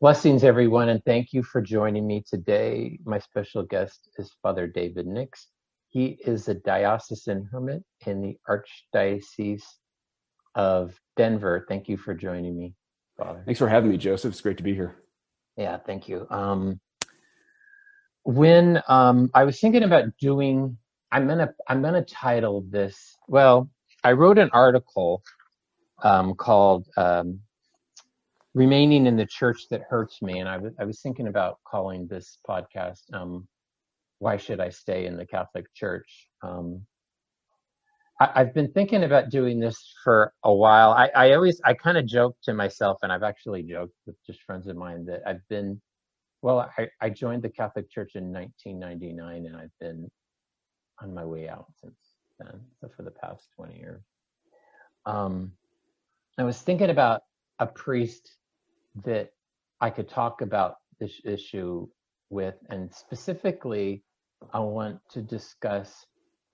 Blessings, everyone, and thank you for joining me today. My special guest is Father David Nix. He is a diocesan hermit in the Archdiocese of Denver. Thank you for joining me, Father. Thanks for having me, Joseph. It's great to be here. Yeah, thank you. When I was thinking about doing, I'm gonna title this. Well, I wrote an article called "Remaining in the Church That Hurts Me," and I was thinking about calling this podcast "Why Should I Stay in the Catholic Church?" I've been thinking about doing this for a while. I kind of joke to myself, and I've actually joked with just friends of mine that I joined the Catholic Church in 1999, and I've been on my way out since then, so for the past 20 years. I was thinking about a priest that I could talk about this issue with, and specifically, I want to discuss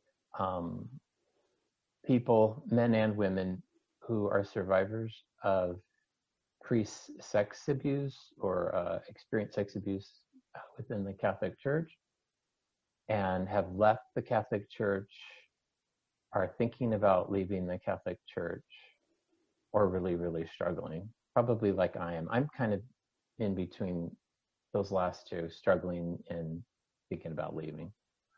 people, men and women, who are survivors of priest sex abuse or experienced sex abuse within the Catholic Church and have left the Catholic Church, are thinking about leaving the Catholic Church, or really, really struggling, probably like I am. I'm kind of in between those last two, struggling and thinking about leaving.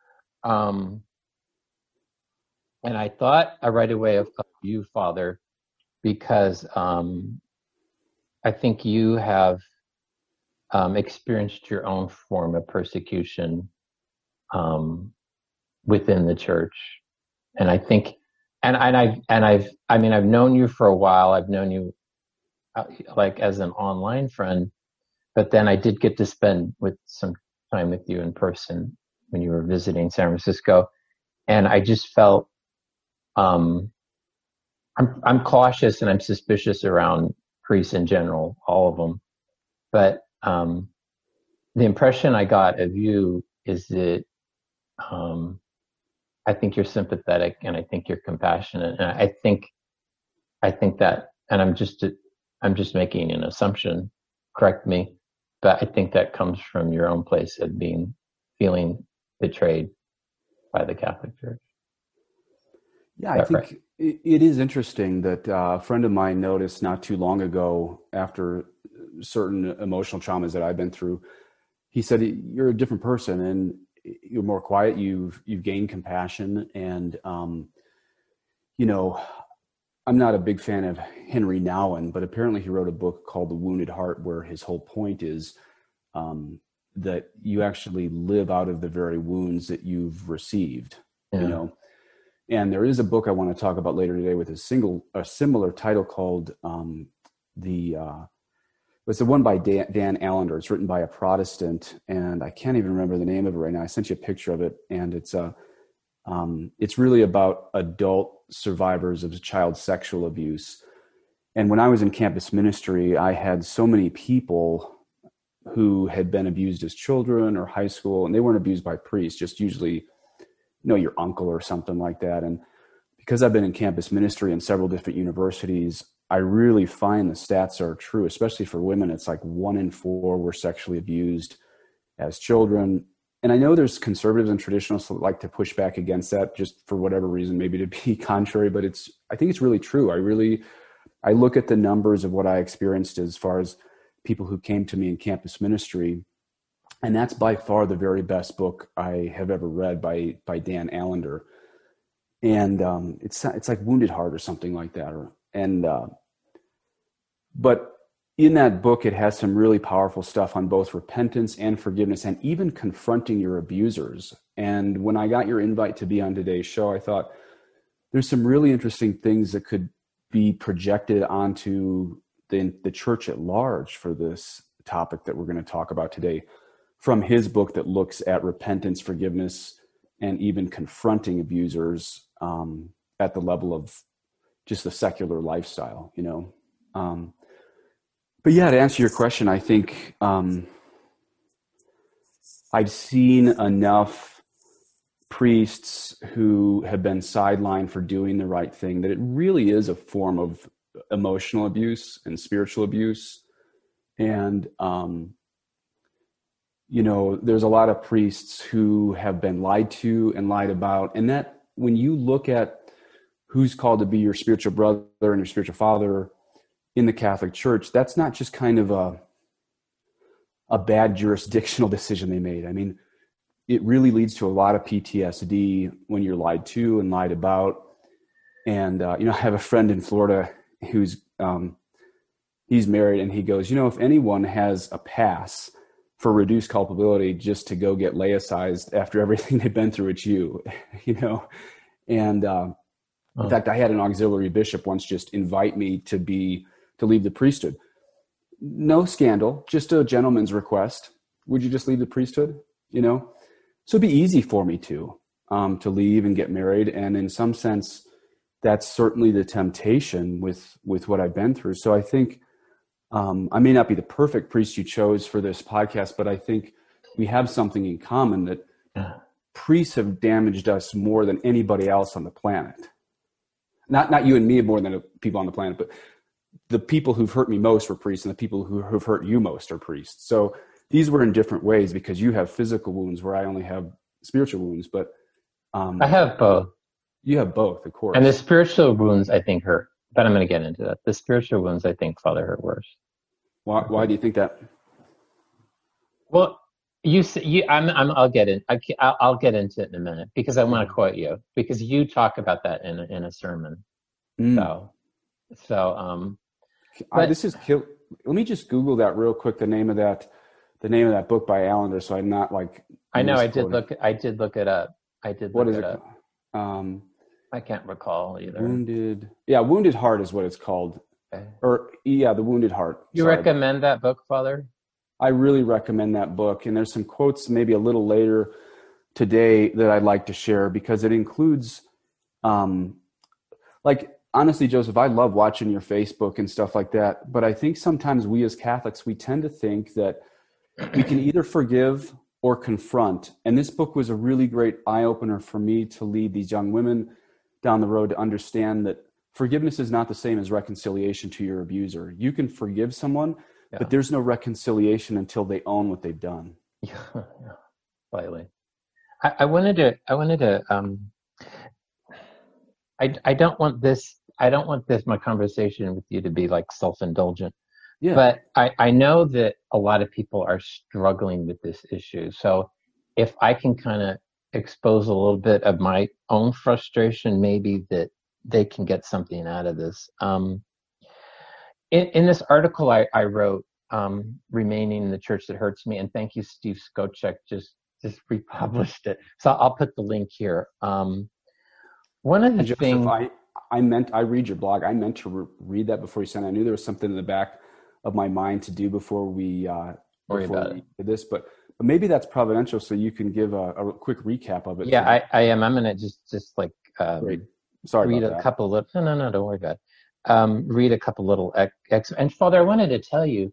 And I thought right away of you, Father, because I think you have experienced your own form of persecution within the church, and I think, I've known you for a while. I've known you like as an online friend, but then I did get to spend some time with you in person when you were visiting San Francisco, and I just felt I'm cautious and I'm suspicious around priests in general, all of them. But the impression I got of you is that I think you're sympathetic, and I think you're compassionate, and I think that, and I'm just making an assumption. Correct me, but I think that comes from your own place of feeling betrayed by the Catholic Church. Yeah, I think it is interesting that a friend of mine noticed not too long ago, after certain emotional traumas that I've been through, he said, "You're a different person, and you're more quiet. You've gained compassion." And I'm not a big fan of Henry Nouwen, but apparently he wrote a book called The Wounded Heart, where his whole point is that you actually live out of the very wounds that you've received. Yeah. And there is a book I want to talk about later today with a similar title called it's the one by Dan Allender. It's written by a Protestant, and I can't even remember the name of it right now. I sent you a picture of it, and it's really about adult survivors of child sexual abuse. And when I was in campus ministry, I had so many people who had been abused as children or high school, and they weren't abused by priests, just usually your uncle or something like that. And because I've been in campus ministry in several different universities, I really find the stats are true, especially for women. It's like 1 in 4 were sexually abused as children. And I know there's conservatives and traditionalists that like to push back against that just for whatever reason, maybe to be contrary, but I think it's really true. I look at the numbers of what I experienced as far as people who came to me in campus ministry, and that's by far the very best book I have ever read by Dan Allender. And it's like Wounded Heart or something like that. But in that book, it has some really powerful stuff on both repentance and forgiveness, and even confronting your abusers. And when I got your invite to be on today's show, I thought there's some really interesting things that could be projected onto the church at large for this topic that we're going to talk about today, from his book that looks at repentance, forgiveness, and even confronting abusers at the level of just the secular lifestyle, But yeah, to answer your question, I think I've seen enough priests who have been sidelined for doing the right thing that it really is a form of emotional abuse and spiritual abuse. And, there's a lot of priests who have been lied to and lied about. And that when you look at who's called to be your spiritual brother and your spiritual father in the Catholic Church, that's not just kind of a bad jurisdictional decision they made. I mean, it really leads to a lot of PTSD when you're lied to and lied about. And, I have a friend in Florida who's, he's married, and he goes, if anyone has a pass for reduced culpability just to go get laicized after everything they've been through, it's you, And in fact, I had an auxiliary bishop once just invite me to leave the priesthood. No scandal, just a gentleman's request. Would you just leave the priesthood? So it'd be easy for me to leave and get married. And in some sense, that's certainly the temptation with what I've been through. So I think I may not be the perfect priest you chose for this podcast, but I think we have something in common, that priests have damaged us more than anybody else on the planet. Not you and me more than people on the planet, but the people who've hurt me most were priests, and the people who've hurt you most are priests. So these were in different ways, because you have physical wounds where I only have spiritual wounds. But I have both. You have both, of course. And the spiritual wounds, I think, hurt. But I'm going to get into that. The spiritual wounds, I think, Father, hurt worse. Why do you think that? Well, I'll get in. I'll get into it in a minute, because I want to quote you, because you talk about that in a sermon. This is. Let me just Google that real quick. The name of that book by Allender, so I'm not like. I know. I did look it up. What is it? I can't recall either. Wounded Heart is what it's called. Okay. The Wounded Heart. You recommend that book, Father? I really recommend that book. And there's some quotes maybe a little later today that I'd like to share, because it includes, honestly, Joseph, I love watching your Facebook and stuff like that. But I think sometimes we as Catholics, we tend to think that we can either forgive or confront. And this book was a really great eye-opener for me to lead these young women down the road to understand that forgiveness is not the same as reconciliation to your abuser. You can forgive someone, but there's no reconciliation until they own what they've done. Yeah, slightly. I wanted to. I don't want this. My conversation with you to be like self-indulgent. Yeah. But I know that a lot of people are struggling with this issue. So if I can kind of expose a little bit of my own frustration, maybe that they can get something out of this. In this article I wrote, Remaining in the Church That Hurts Me, and thank you, Steve Skocek, just republished it. So I'll put the link here. One of the things... I read your blog. I meant to read that before you sent it. I knew there was something in the back of my mind to do before we did this, but maybe that's providential, so you can give a quick recap of it. Yeah, I am. I'm going to just like read a couple of no, don't worry about it. Read a couple little and Father, I wanted to tell you,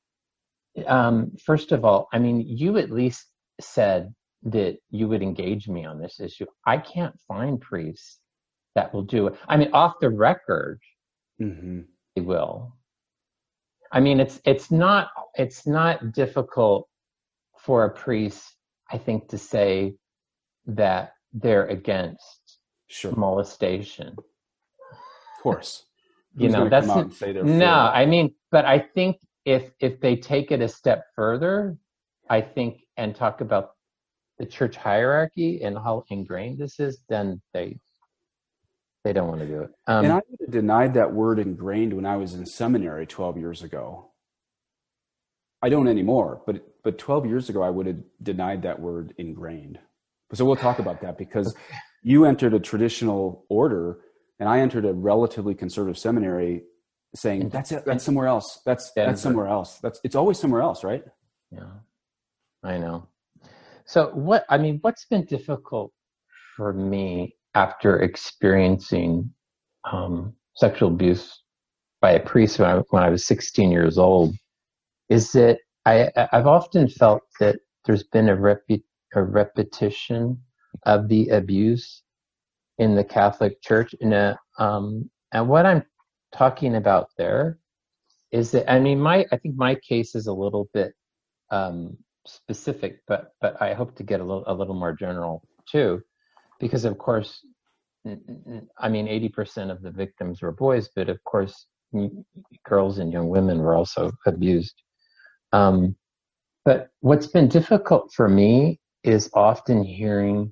first of all, I mean, you at least said that you would engage me on this issue. I can't find priests that will do it. I mean, off the record, they will. I mean, it's not difficult for a priest, I think, to say that they're against molestation. Of course. That's I mean, but I think if they take it a step further, I think, and talk about the church hierarchy and how ingrained this is, then they don't want to do it. And I would have denied that word ingrained when I was in seminary 12 years ago. I don't anymore, but 12 years ago, I would have denied that word ingrained. So we'll talk about that, because you entered a traditional order and I entered a relatively conservative seminary saying, that's it, that's somewhere else. That's somewhere else. It's always somewhere else, right? Yeah, I know. So what's been difficult for me after experiencing sexual abuse by a priest when I was 16 years old is that I've often felt that there's been a repetition of the abuse in the Catholic Church. And what I'm talking about there is that, I mean, I think my case is a little bit specific, but I hope to get a little more general too, because of course, I mean, 80% of the victims were boys, but of course, girls and young women were also abused. But what's been difficult for me is often hearing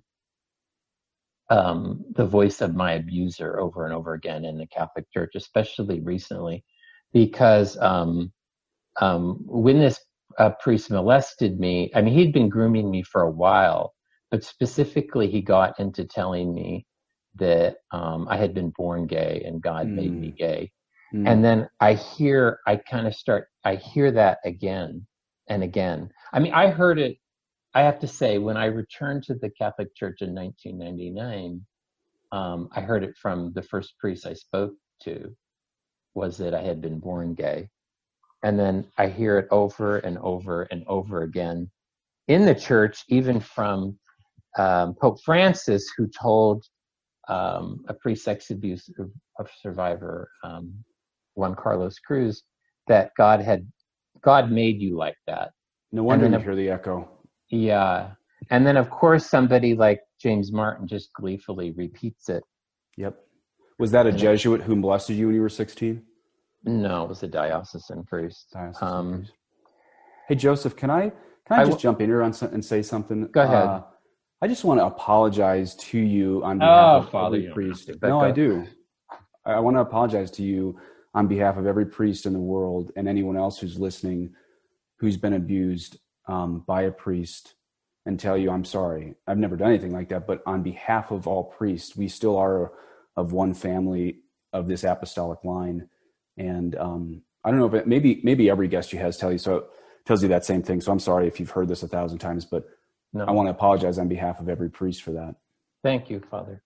the voice of my abuser over and over again in the Catholic Church, especially recently, because when this priest molested me, I mean, he'd been grooming me for a while, but specifically he got into telling me that I had been born gay and God made me gay. And then I hear that again and again. I mean, I heard it, I have to say, when I returned to the Catholic Church in 1999, I heard it from the first priest I spoke to, was that I had been born gay. And then I hear it over and over and over again in the church, even from Pope Francis, who told a pre-sex abuse survivor, Juan Carlos Cruz, that God made you like that. No wonder you hear the echo. Yeah. And then, of course, somebody like James Martin just gleefully repeats it. Yep. Was that a Jesuit who molested you when you were 16? No, it was a diocesan priest. Hey, Joseph, can I just jump in here and say something? Go ahead. I just want to apologize to you on behalf of every priest. No, I do. I want to apologize to you on behalf of every priest in the world and anyone else who's listening, who's been abused by a priest, and tell you I'm sorry. I've never done anything like that, but on behalf of all priests, we still are of one family of this apostolic line. And I don't know if maybe every guest you has tells you that same thing. So I'm sorry if you've heard this 1,000 times, but no. I want to apologize on behalf of every priest for that. Thank you, Father.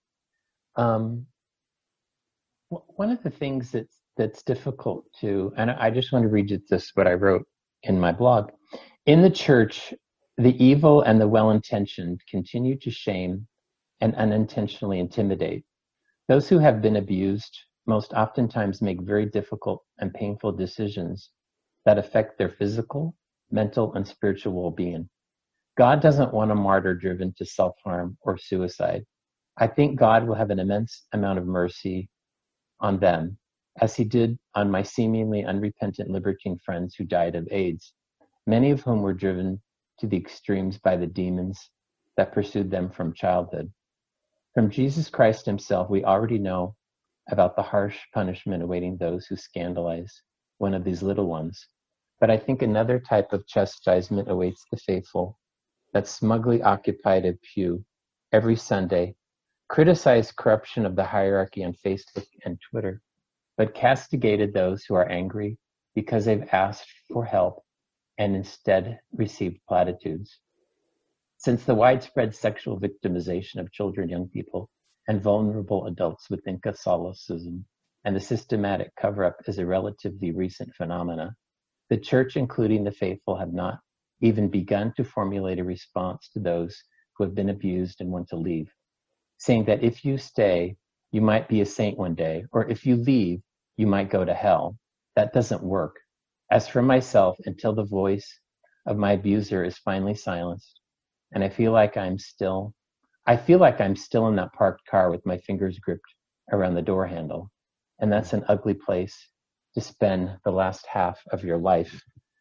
One of the things that's difficult to, and I just want to read you what I wrote in my blog. In the church, the evil and the well-intentioned continue to shame and unintentionally intimidate. Those who have been abused most oftentimes make very difficult and painful decisions that affect their physical, mental, and spiritual well-being. God doesn't want a martyr driven to self-harm or suicide. I think God will have an immense amount of mercy on them, as he did on my seemingly unrepentant libertine friends who died of AIDS, many of whom were driven to the extremes by the demons that pursued them from childhood. From Jesus Christ himself, we already know about the harsh punishment awaiting those who scandalize one of these little ones. But I think another type of chastisement awaits the faithful that smugly occupied a pew every Sunday, criticized corruption of the hierarchy on Facebook and Twitter, but castigated those who are angry because they've asked for help and instead received platitudes. Since the widespread sexual victimization of children, young people, and vulnerable adults within Catholicism and the systematic cover-up is a relatively recent phenomena, the Church, including the faithful, have not even begun to formulate a response to those who have been abused and want to leave, saying that if you stay, you might be a saint one day, or if you leave, you might go to hell. That doesn't work. As for myself, until the voice of my abuser is finally silenced, and I feel like I'm still in that parked car with my fingers gripped around the door handle, and that's an ugly place to spend the last half of your life.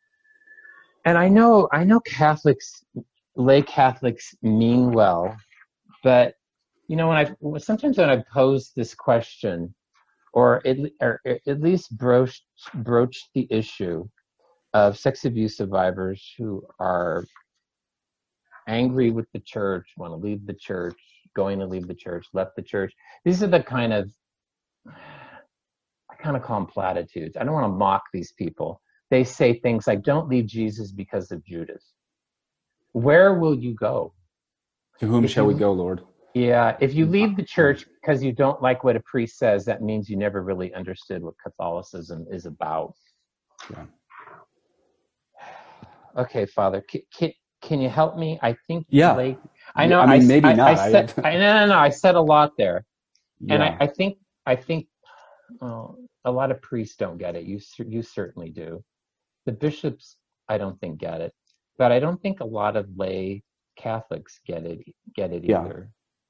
And I know Catholics, lay Catholics mean well, but sometimes when I pose this question, or at least broach the issue of sex abuse survivors who are angry with the church, want to leave the church, going to leave the church, left the church. These are the kind of, I kind of call them platitudes. I don't want to mock these people. They say things like, don't leave Jesus because of Judas. Where will you go? To whom shall we go, Lord? Yeah, if you leave the church because you don't like what a priest says, that means you never really understood what Catholicism is about. Yeah. Okay, Father, can you help me? I think. Yeah. I know. I mean, maybe not. I said a lot there, yeah. and I think. a lot of priests don't get it. You certainly do. The bishops, I don't think get it, but I don't think a lot of lay Catholics get it Yeah. either.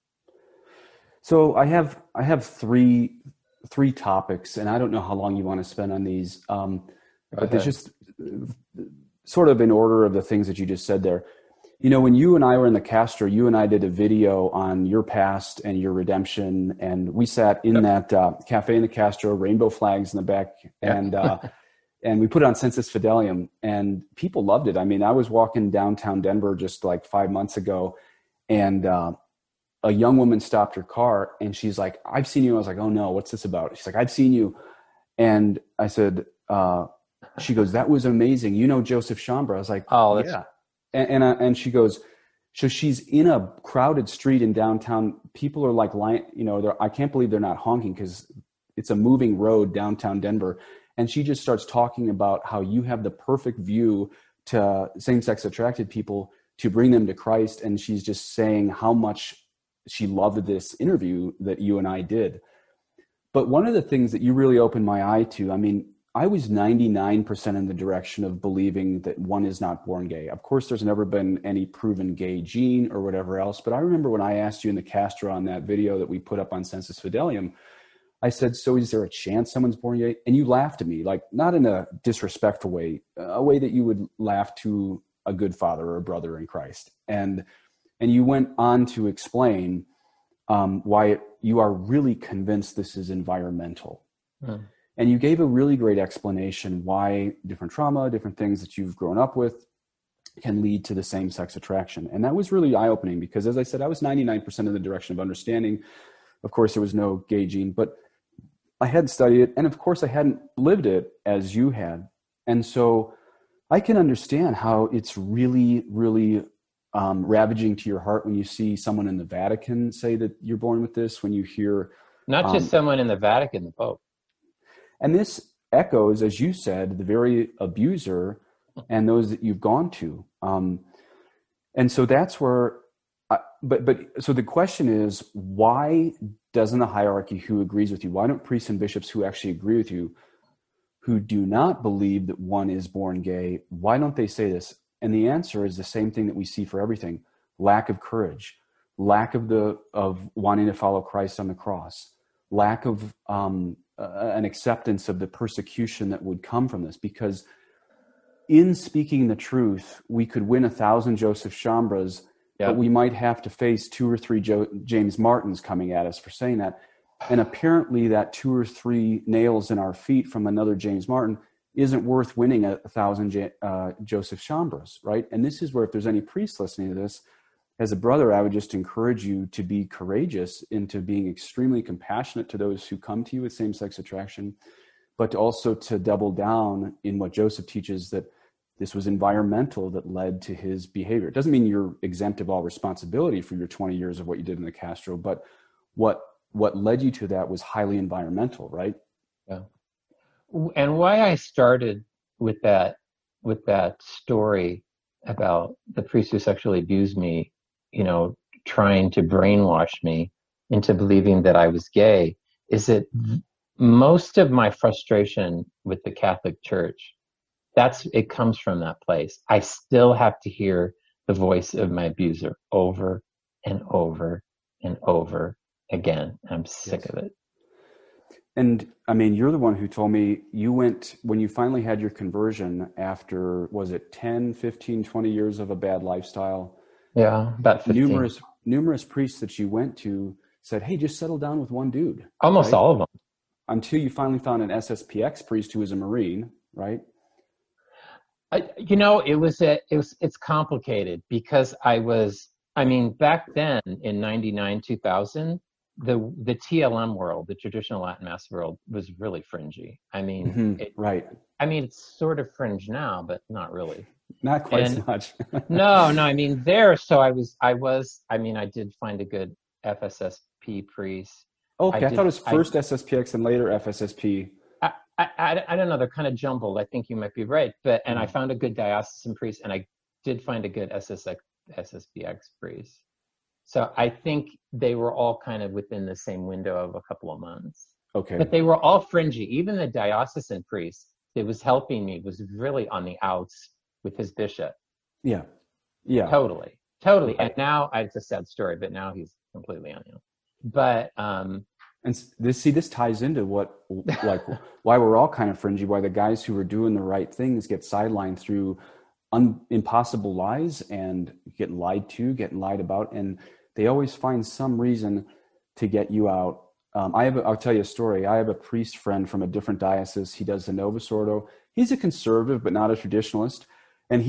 So I have three topics, and I don't know how long you want to spend on these, but there's just sort of in order of the things that you just said there. You know, when you and I were in the Castro, you and I did a video on your past and your redemption, and we sat in that cafe in the Castro, rainbow flags in the back, and we put it on Sensus Fidelium, and people loved it. I mean, I was walking downtown Denver just like 5 months ago, and a young woman stopped her car, and she's like, "I've seen you." I was like, "Oh no, what's this about?" She's like, "I've seen you," and I said, she goes, "That was amazing. You know Joseph Chambra?" I was like, "Oh, yeah." And she goes, so she's in a crowded street in downtown. People are like, you know, I can't believe they're not honking because it's a moving road downtown Denver. And she just starts talking about how you have the perfect view to same-sex attracted people to bring them to Christ. And she's just saying how much she loved this interview that you and I did. But one of the things that you really opened my eye to, I mean, I was 99% in the direction of believing that one is not born gay. Of course, there's never been any proven gay gene or whatever else. But I remember when I asked you in the Castro on that video that we put up on Sensus Fidelium, I said, "So is there a chance someone's born gay?" And you laughed at me, like not in a disrespectful way, a way that you would laugh to a good father or a brother in Christ. And you went on to explain why you are really convinced this is environmental. Mm. And you gave a really great explanation why different trauma, different things that you've grown up with can lead to the same-sex attraction. And that was really eye-opening because, as I said, I was 99% in the direction of understanding. Of course, there was no gay gene, but I hadn't studied it. And of course, I hadn't lived it as you had. And so I can understand how it's really, really ravaging to your heart when you see someone in the Vatican say that you're born with this, when you hear... Not just someone in the Vatican, the Pope. And this echoes, as you said, the very abuser and those that you've gone to. And so that's where, so the question is, why doesn't the hierarchy who agrees with you, why don't priests and bishops who actually agree with you, who do not believe that one is born gay, why don't they say this? And the answer is the same thing that we see for everything: lack of courage, lack of wanting to follow Christ on the cross, lack of an acceptance of the persecution that would come from this. Because in speaking the truth, we could win 1,000 Joseph Chambras, but we might have to face 2 or 3 James Martins coming at us for saying that. And apparently that 2 or 3 nails in our feet from another James Martin isn't worth winning 1,000 Joseph Chambras, right? And this is where, if there's any priest listening to this, as a brother, I would just encourage you to be courageous into being extremely compassionate to those who come to you with same-sex attraction, but also to double down in what Joseph teaches, that this was environmental that led to his behavior. It doesn't mean you're exempt of all responsibility for your 20 years of what you did in the Castro, but what led you to that was highly environmental, right? Yeah. And why I started with that story about the priest who sexually abused me, you know, trying to brainwash me into believing that I was gay, is that most of my frustration with the Catholic Church, it comes from that place. I still have to hear the voice of my abuser over and over and over again. I'm sick of it. And I mean, you're the one who told me you went, when you finally had your conversion after, was it 10, 15, 20 years of a bad lifestyle? Yeah, about 15. Numerous priests that you went to said, "Hey, just settle down with one dude." Almost all of them. Until you finally found an SSPX priest who was a Marine, right? It's complicated because back then in 99, 2000, the TLM world, the traditional Latin Mass world, was really fringy. Right. It's sort of fringe now, but not really. Not quite as much. No. I did find a good FSSP priest. Okay, I thought it was first SSPX and later FSSP. I don't know. They're kind of jumbled. I think you might be right. And I found a good diocesan priest, and I did find a good SSPX priest. So I think they were all kind of within the same window of a couple of months. Okay. But they were all fringy. Even the diocesan priest that was helping me was really on the outs with his bishop. Yeah. Yeah. Totally. Totally. And Right. now it's a sad story, but now he's completely on the outs. But And this ties into what, like, why we're all kind of fringy, why the guys who are doing the right things get sidelined through impossible lies and getting lied to, getting lied about. And they always find some reason to get you out. I'll tell you a story. I have a priest friend from a different diocese. He does the Novus Ordo. He's a conservative, but not a traditionalist. And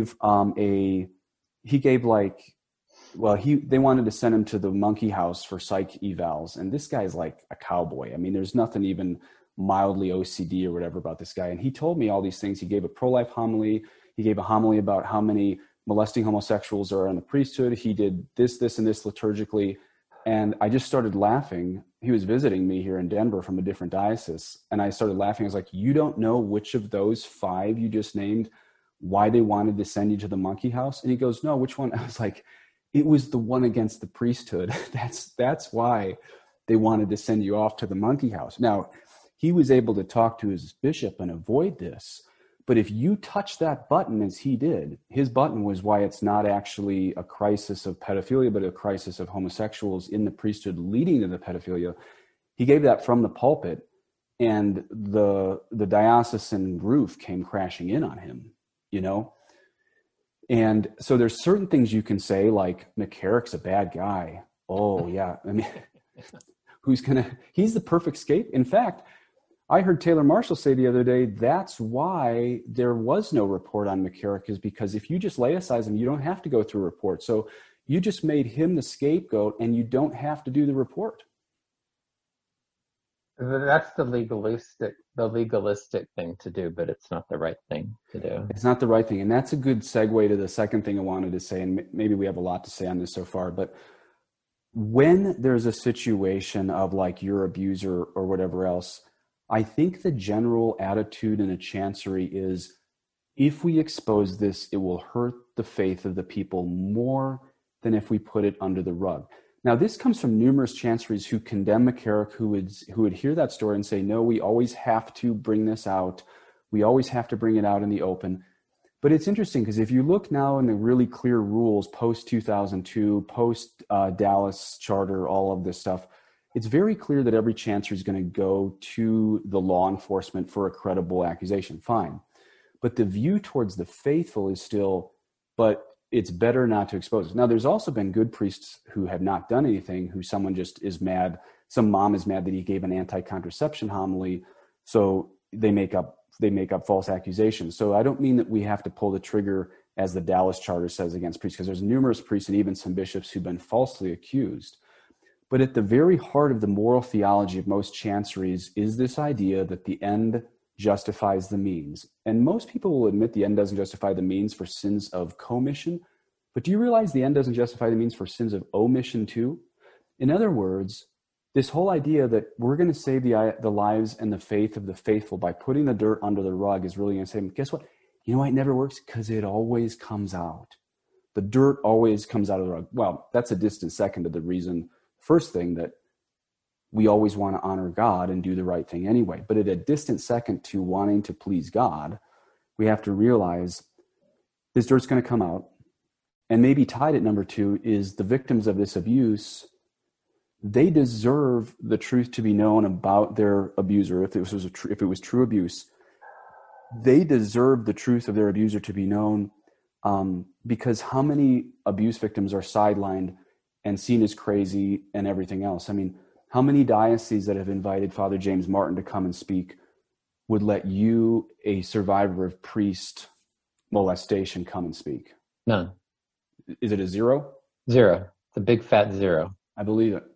they wanted to send him to the monkey house for psych evals. And this guy's like a cowboy. I mean, there's nothing even mildly OCD or whatever about this guy. And he told me all these things. He gave a pro-life homily. He gave a homily about how many molesting homosexuals are in the priesthood. He did this, and this liturgically. And I just started laughing. He was visiting me here in Denver from a different diocese. And I started laughing. I was like, you don't know which of those 5 you just named, why they wanted to send you to the monkey house? And he goes, no, which one? I was like, it was the one against the priesthood. That's why they wanted to send you off to the monkey house. Now, he was able to talk to his bishop and avoid this. But if you touch that button as he did, his button was why it's not actually a crisis of pedophilia, but a crisis of homosexuals in the priesthood leading to the pedophilia. He gave that from the pulpit, and the diocesan roof came crashing in on him, you know? And so there's certain things you can say, like, McCarrick's a bad guy. Oh, yeah. I mean, he's the perfect scapegoat. In fact, I heard Taylor Marshall say the other day, that's why there was no report on McCarrick, is because if you just laicize him, you don't have to go through a report. So you just made him the scapegoat and you don't have to do the report. That's the legalistic thing to do, but it's not the right thing to do. It's not the right thing. And that's a good segue to the second thing I wanted to say. And maybe we have a lot to say on this so far, but when there's a situation of like your abuser or whatever else, I think the general attitude in a chancery is, if we expose this, it will hurt the faith of the people more than if we put it under the rug. Now, this comes from numerous chanceries who condemn McCarrick, who would hear that story and say, no, we always have to bring this out. We always have to bring it out in the open. But it's interesting because if you look now in the really clear rules, post-2002, post-Dallas Charter, all of this stuff, it's very clear that every chancery is going to go to the law enforcement for a credible accusation. Fine. But the view towards the faithful is still, but it's better not to expose it. Now, there's also been good priests who have not done anything, who someone just is mad. Some mom is mad that he gave an anti-contraception homily, so they make up false accusations. So I don't mean that we have to pull the trigger, as the Dallas Charter says, against priests, because there's numerous priests and even some bishops who've been falsely accused. But at the very heart of the moral theology of most chanceries is this idea that the end justifies the means. And most people will admit the end doesn't justify the means for sins of commission. But do you realize the end doesn't justify the means for sins of omission too? In other words, this whole idea that we're going to save the lives and the faith of the faithful by putting the dirt under the rug is really going to say, guess what? You know why it never works? Because it always comes out. The dirt always comes out of the rug. Well, that's a distant second to the reason. First thing, that we always want to honor God and do the right thing anyway. But at a distant second to wanting to please God, we have to realize this dirt's going to come out. And maybe tied at number 2 is the victims of this abuse. They deserve the truth to be known about their abuser. If it was true abuse, they deserve the truth of their abuser to be known, because how many abuse victims are sidelined and seen as crazy and everything else? I mean, how many dioceses that have invited Father James Martin to come and speak would let you, a survivor of priest molestation, come and speak? None. Is it a 0? 0. It's a big fat 0. I believe it.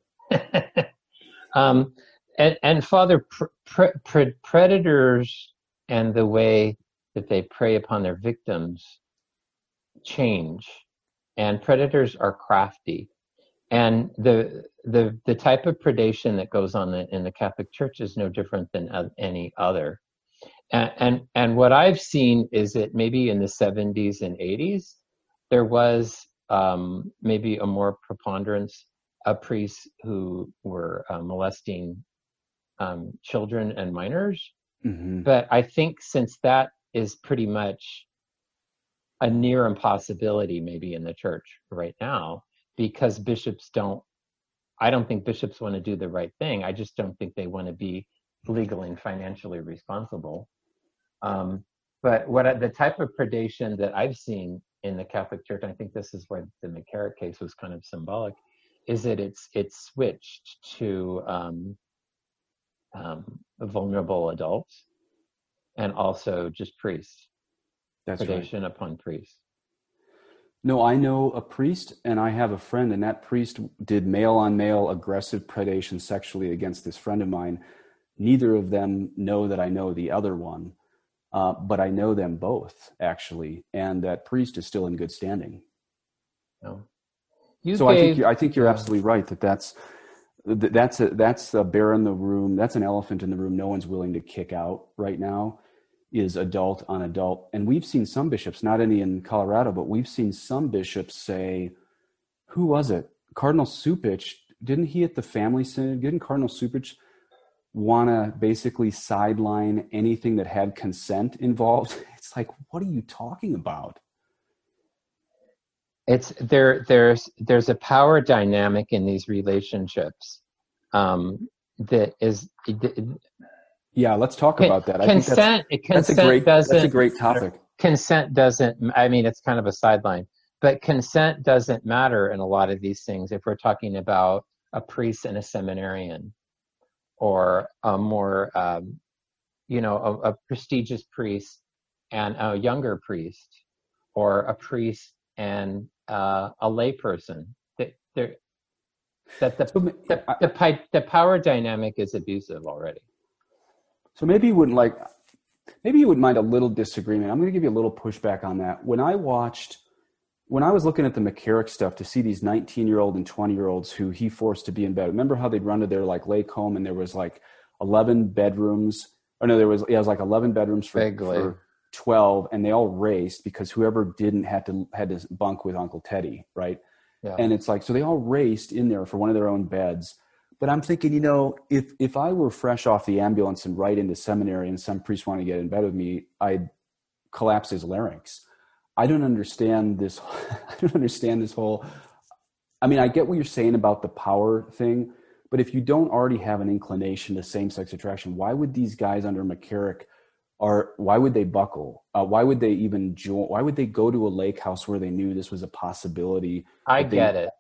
And Father, predators and the way that they prey upon their victims change, and predators are crafty. And the type of predation that goes on in the Catholic Church is no different than any other. And what I've seen is that maybe in the 70s and 80s, there was maybe a more preponderance of priests who were molesting children and minors. Mm-hmm. But I think since that is pretty much a near impossibility maybe in the church right now, because I don't think bishops want to do the right thing. I just don't think they want to be legally and financially responsible. But the type of predation that I've seen in the Catholic Church, and I think this is where the McCarrick case was kind of symbolic, is that it's switched to vulnerable adults and also just priests. That's predation right. upon priests. No, I know a priest, and I have a friend, and that priest did male-on-male aggressive predation sexually against this friend of mine. Neither of them know that I know the other one, but I know them both, actually, and that priest is still in good standing. No. I think you're absolutely right that's a bear in the room. That's an elephant in the room no one's willing to kick out right now, is adult on adult. And we've seen some bishops, not any in Colorado, but we've seen some bishops say, who was it? Cardinal Cupich, didn't he at the family synod, didn't Cardinal Cupich want to basically sideline anything that had consent involved? It's like, what are you talking about? There's a power dynamic in these relationships that is. Yeah, let's talk about that. Consent that's a great topic. Consent doesn't, I mean, it's kind of a sideline, but consent doesn't matter in a lot of these things if we're talking about a priest and a seminarian, or a more, a prestigious priest and a younger priest, or a priest and a layperson. The power dynamic is abusive already. So maybe you wouldn't mind a little disagreement. I'm going to give you a little pushback on that. When I was looking at the McCarrick stuff to see these 19-year-old and 20-year-olds who he forced to be in bed, remember how they'd run to their like lake home and there was like 11 bedrooms, or no, it was like 11 bedrooms for 12, and they all raced because whoever didn't had to bunk with Uncle Teddy, right? Yeah. And it's like, so they all raced in there for one of their own beds. But I'm thinking, if I were fresh off the ambulance and right into seminary and some priest wanted to get in bed with me, I'd collapse his larynx. I don't understand this. Whole, I mean, I get what you're saying about the power thing, but if you don't already have an inclination to same-sex attraction, why would these guys under McCarrick, why would they buckle? Why would they even join? Why would they go to a lake house where they knew this was a possibility? I get it.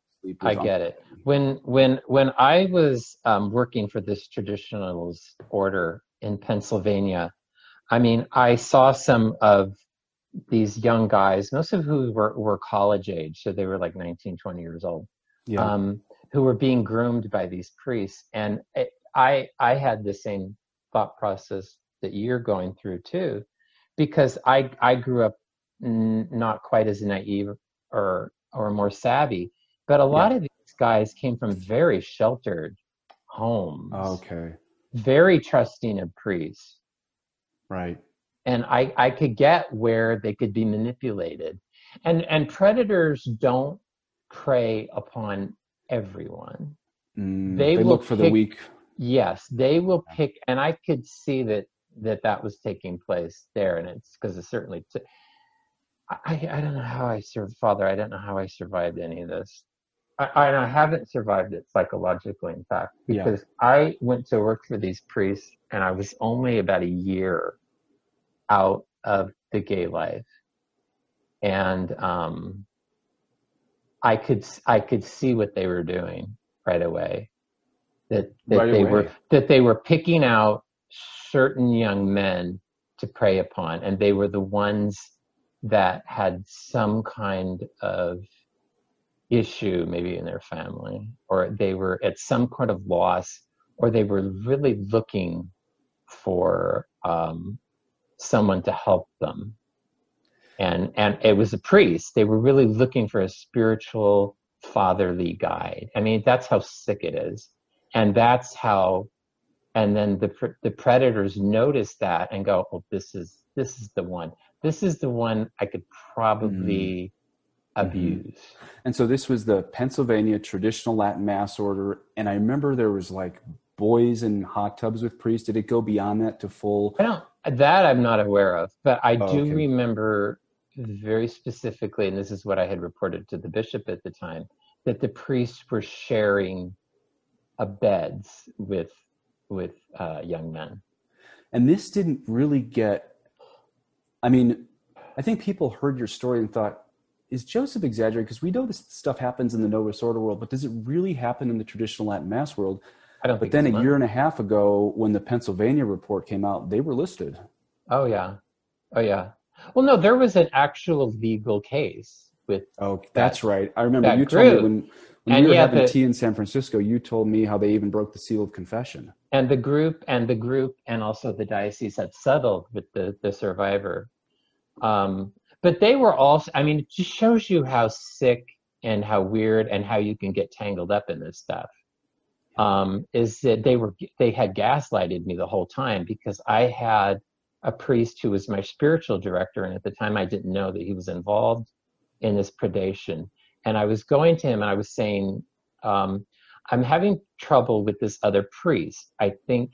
When I was working for this traditionalist order in Pennsylvania, I mean, I saw some of these young guys, most of who were college age, so they were like 19, 20 years old, who were being groomed by these priests. And I had the same thought process that you're going through too, because I grew up not quite as naive or more savvy, but a lot of these guys came from very sheltered homes. Okay. Very trusting of priests. Right. And I could get where they could be manipulated. And predators don't prey upon everyone. They look for the weak. Yes, they will pick, and I could see that was taking place there, and it's because it certainly I don't know how I served, Father. I don't know how I survived any of this. I haven't survived it psychologically, in fact, because I went to work for these priests, and I was only about a year out of the gay life, and I could see what they were doing right away. That they were picking out certain young men to prey upon, and they were the ones that had some kind of issue maybe in their family, or they were at some kind of loss, or they were really looking for someone to help them, and it was a priest. They were really looking for a spiritual fatherly guide. I mean, that's how sick it is. And that's how, and then the predators notice that and go, oh, this is the one. This is the one I could probably abuse. And so this was the Pennsylvania Traditional Latin Mass Order. And I remember there was like boys in hot tubs with priests? Did it go beyond that to full? That I'm not aware of, but I do Okay. remember very specifically, and this is what I had reported to the bishop at the time, that the priests were sharing beds with young men. And this didn't really get, I mean, I think people heard your story and thought, is Joseph exaggerating? Because we know this stuff happens in the Novus Ordo world, but does it really happen in the traditional Latin Mass world? I don't But think then a year and a half ago, when the Pennsylvania report came out, they were listed. Oh, yeah. Well, no, there was an actual legal case with. Oh, that's right. I remember you told me when we were having tea in San Francisco, you told me how they even broke the seal of confession. And the group and also the diocese had settled with the survivor. But they were also, I mean, it just shows you how sick and how weird and how you can get tangled up in this stuff. Is that they had gaslighted me the whole time, because I had a priest who was my spiritual director, and at the time I didn't know that he was involved in this predation. And I was going to him and I was saying, I'm having trouble with this other priest. I think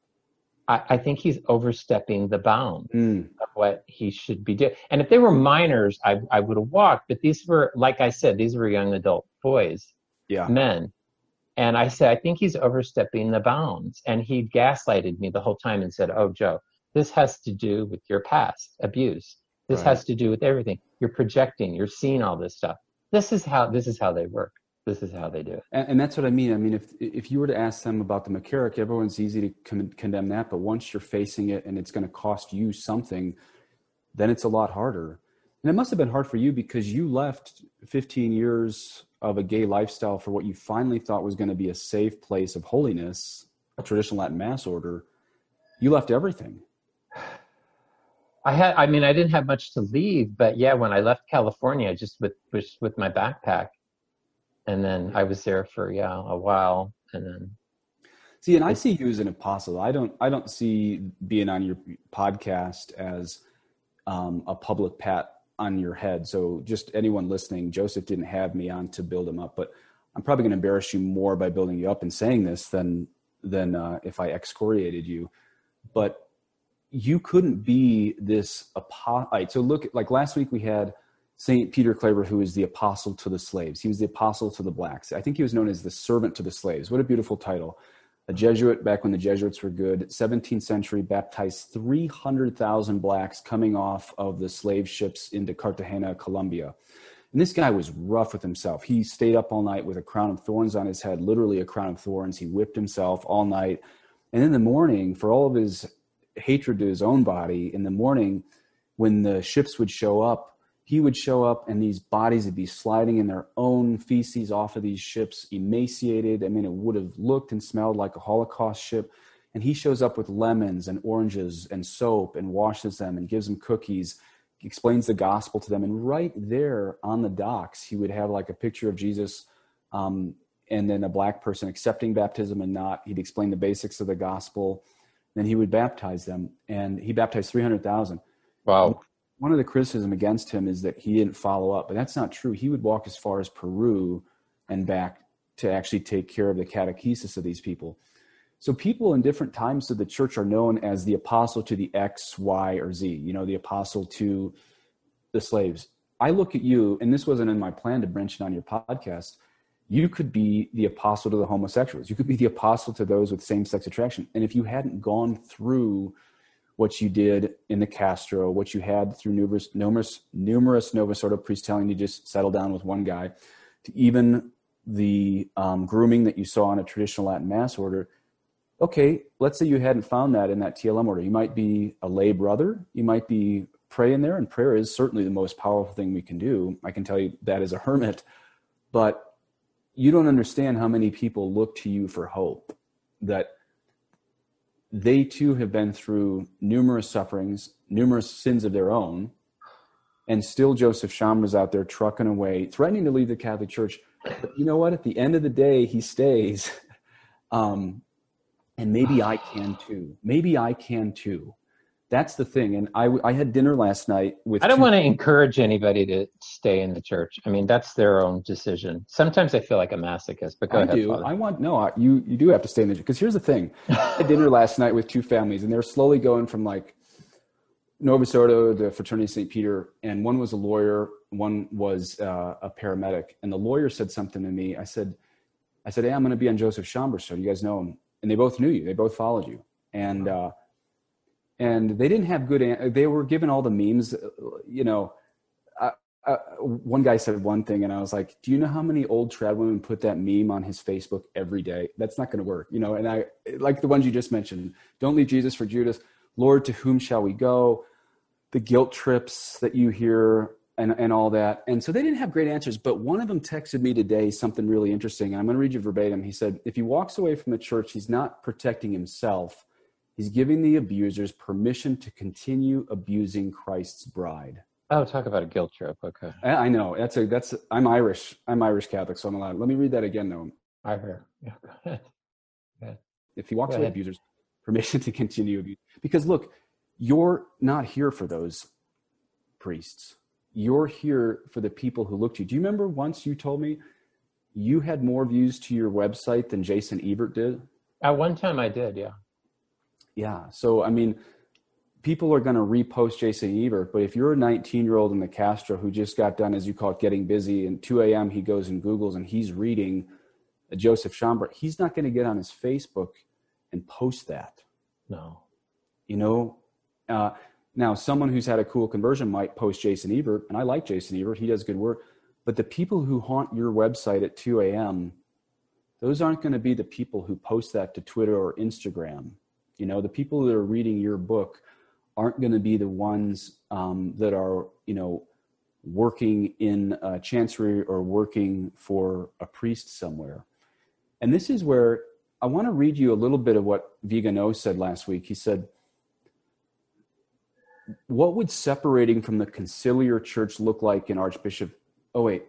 he's overstepping the bound of what he should be doing. And if they were minors, I would have walked. But these were, like I said, these were young adult boys, men. And I said, I think he's overstepping the bounds. And he gaslighted me the whole time and said, oh, Joe, this has to do with your past abuse. This has to do with everything. You're projecting. You're seeing all this stuff. This is how they work. This is how they do it. And that's what I mean. I mean, if you were to ask them about the McCarrick, everyone's easy to condemn that. But once you're facing it and it's going to cost you something, then it's a lot harder. And it must have been hard for you, because you left 15 years of a gay lifestyle for what you finally thought was going to be a safe place of holiness, a traditional Latin Mass order. You left everything. I didn't have much to leave, but yeah, when I left California, just with my backpack, and then I was there for a while, and then. See, and I see you as an apostle. I don't see being on your podcast as a public pat on your head. So just anyone listening, Joseph didn't have me on to build him up, but I'm probably going to embarrass you more by building you up and saying this than if I excoriated you. But you couldn't be this apostle. So look, like last week we had St. Peter Claver, who is the apostle to the slaves. He was the apostle to the blacks. I think he was known as the servant to the slaves. What a beautiful title. A Jesuit, back when the Jesuits were good, 17th century, baptized 300,000 blacks coming off of the slave ships into Cartagena, Colombia. And this guy was rough with himself. He stayed up all night with a crown of thorns on his head, literally a crown of thorns. He whipped himself all night. And in the morning, for all of his hatred to his own body, in the morning, when the ships would show up, he would show up and these bodies would be sliding in their own feces off of these ships, emaciated. I mean, it would have looked and smelled like a Holocaust ship. And he shows up with lemons and oranges and soap and washes them and gives them cookies, explains the gospel to them. And right there on the docks, he would have like a picture of Jesus and then a black person accepting baptism and not. He'd explain the basics of the gospel. Then he would baptize them. And he baptized 300,000. Wow. One of the criticism against him is that he didn't follow up, but that's not true. He would walk as far as Peru and back to actually take care of the catechesis of these people. So people in different times of the church are known as the apostle to the X, Y, or Z, the apostle to the slaves. I look at you, and this wasn't in my plan to mention on your podcast, you could be the apostle to the homosexuals. You could be the apostle to those with same-sex attraction. And if you hadn't gone through what you did in the Castro, what you had through numerous Novus Ordo priests telling you just settle down with one guy, to even the grooming that you saw in a traditional Latin Mass order. Okay, let's say you hadn't found that in that TLM order. You might be a lay brother. You might be praying there, and prayer is certainly the most powerful thing we can do. I can tell you that as a hermit. But you don't understand how many people look to you for hope, that they too have been through numerous sufferings, numerous sins of their own, and still Joseph Chambra's out there trucking away, threatening to leave the Catholic Church. But you know what? At the end of the day, he stays. And maybe I can too. Maybe I can too. That's the thing. And I had dinner last night with I don't want to encourage anybody to stay in the church. I mean, that's their own decision. Sometimes I feel like a masochist, but go ahead, do. Father. You do have to stay in the church. Because here's the thing. I had dinner last night with two families, and they're slowly going from like Novus Ordo to Fraternity St. Peter. And one was a lawyer, one was a paramedic. And the lawyer said something to me. I said, hey, I'm going to be on Joseph Schomburg's show. Do you guys know him? And they both knew you. They both followed you. And they didn't have they were given all the memes, you know. One guy said one thing, and I was like, do you know how many old trad women put that meme on his Facebook every day? That's not going to work, you know. And I like the ones you just mentioned. Don't leave Jesus for Judas. Lord, to whom shall we go? The guilt trips that you hear and all that. And so they didn't have great answers, but one of them texted me today something really interesting. And I'm going to read you verbatim. He said, if he walks away from the church, he's not protecting himself. He's giving the abusers permission to continue abusing Christ's bride. Oh, talk about a guilt trip. Okay. I know. I'm Irish. I'm Irish Catholic, so I'm allowed. Let me read that again, though. I heard. Yeah, go ahead. Go ahead. If he walks away, abusers, permission to continue abuse. Because look, you're not here for those priests. You're here for the people who look to you. Do you remember once you told me you had more views to your website than Jason Evert did? At one time I did, yeah. Yeah. So, I mean, people are going to repost Jason Evert, but if you're a 19-year-old in the Castro who just got done, as you call it, getting busy, and 2 a.m. he goes and Googles and he's reading Joseph Schomburg, he's not going to get on his Facebook and post that. No. You know, now someone who's had a cool conversion might post Jason Evert, and I like Jason Evert. He does good work. But the people who haunt your website at 2 a.m., those aren't going to be the people who post that to Twitter or Instagram. You know, the people that are reading your book aren't going to be the ones that are, you know, working in chancery or working for a priest somewhere. And this is where I want to read you a little bit of what Vigano said last week. He said, what would separating from the conciliar church look like in Archbishop? Oh, wait.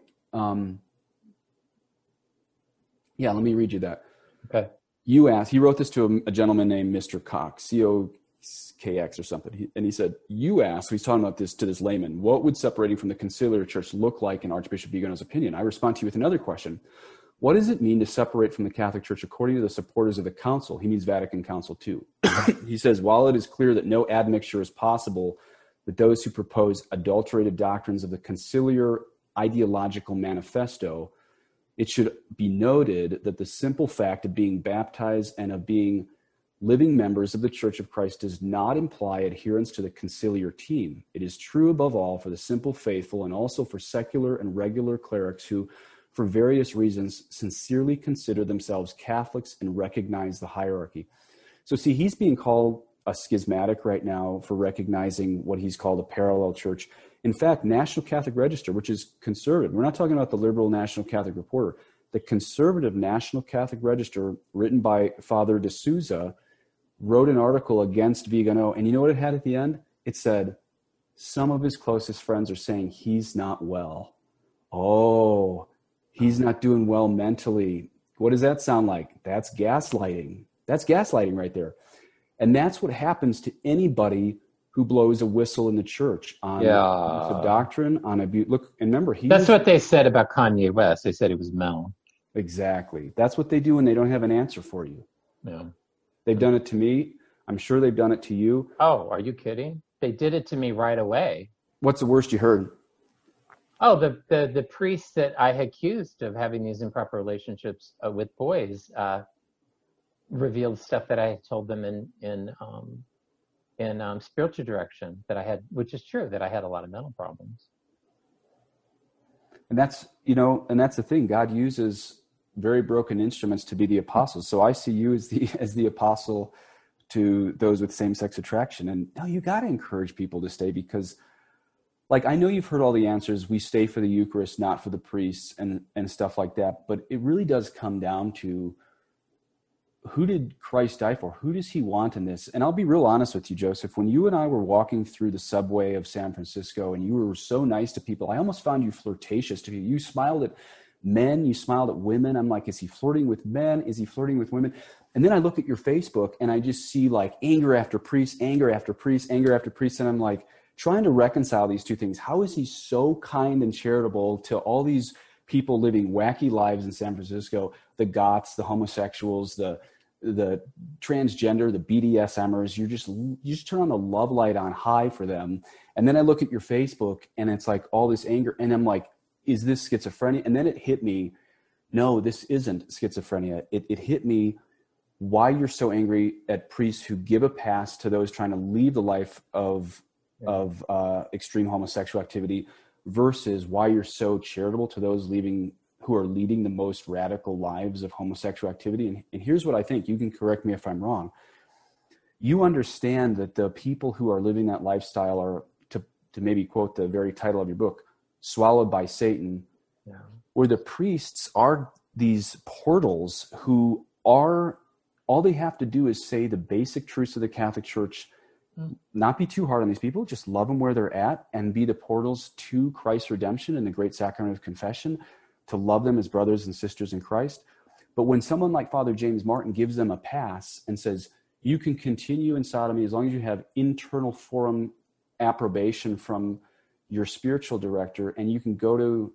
Yeah, let me read you that. Okay. You asked, he wrote this to a gentleman named Mr. Cox, COKX or something. And he said, you asked, he's talking about this to this layman, what would separating from the conciliar church look like in Archbishop Vigano's opinion? I respond to you with another question. What does it mean to separate from the Catholic Church according to the supporters of the council? He means Vatican Council II. He says, while it is clear that no admixture is possible with those who propose adulterated doctrines of the conciliar ideological manifesto, it should be noted that the simple fact of being baptized and of being living members of the Church of Christ does not imply adherence to the conciliar team. It is true above all for the simple faithful and also for secular and regular clerics who, for various reasons, sincerely consider themselves Catholics and recognize the hierarchy. So see, he's being called a schismatic right now for recognizing what he's called a parallel church. In fact, National Catholic Register, which is conservative, we're not talking about the liberal National Catholic Reporter, the conservative National Catholic Register, written by Father de Souza, wrote an article against Vigano. And you know what it had at the end? It said, some of his closest friends are saying he's not well. Oh, he's not doing well mentally. What does that sound like? That's gaslighting. That's gaslighting right there. And that's what happens to anybody who blows a whistle in the church on the doctrine, on abuse. Look, and remember, that's what they said about Kanye West. They said he was Mel. Exactly. That's what they do when they don't have an answer for you. Yeah. They've done it to me. I'm sure they've done it to you. Oh, are you kidding? They did it to me right away. What's the worst you heard? Oh, the priest that I accused of having these improper relationships with boys revealed stuff that I had told them in spiritual direction that I had, which is true, that I had a lot of mental problems. And that's, you know, and that's the thing. God uses very broken instruments to be the apostles. So I see you as the apostle to those with same-sex attraction. And no, you got to encourage people to stay because, like, I know you've heard all the answers. We stay for the Eucharist, not for the priests and stuff like that. But it really does come down to, who did Christ die for? Who does he want in this? And I'll be real honest with you, Joseph. When you and I were walking through the subway of San Francisco and you were so nice to people, I almost found you flirtatious to you. You smiled at men, you smiled at women. I'm like, is he flirting with men? Is he flirting with women? And then I look at your Facebook and I just see like anger after priest, anger after priest, anger after priest. And I'm like trying to reconcile these two things. How is he so kind and charitable to all these people living wacky lives in San Francisco, the goths, the homosexuals, the transgender, the BDSMers? You just turn on the love light on high for them. And then I look at your Facebook and it's like all this anger. And I'm like, is this schizophrenia? And then it hit me, no, this isn't schizophrenia. It hit me why you're so angry at priests who give a pass to those trying to leave the life of extreme homosexual activity versus why you're so charitable to those who are leading the most radical lives of homosexual activity. And here's what I think. You can correct me if I'm wrong. You understand that the people who are living that lifestyle are, to maybe quote the very title of your book, swallowed by Satan, where the priests are these portals who are, all they have to do is say the basic truths of the Catholic Church, not be too hard on these people, just love them where they're at and be the portals to Christ's redemption and the great sacrament of confession, to love them as brothers and sisters in Christ. But when someone like Father James Martin gives them a pass and says, you can continue in sodomy as long as you have internal forum approbation from your spiritual director, and you can go to,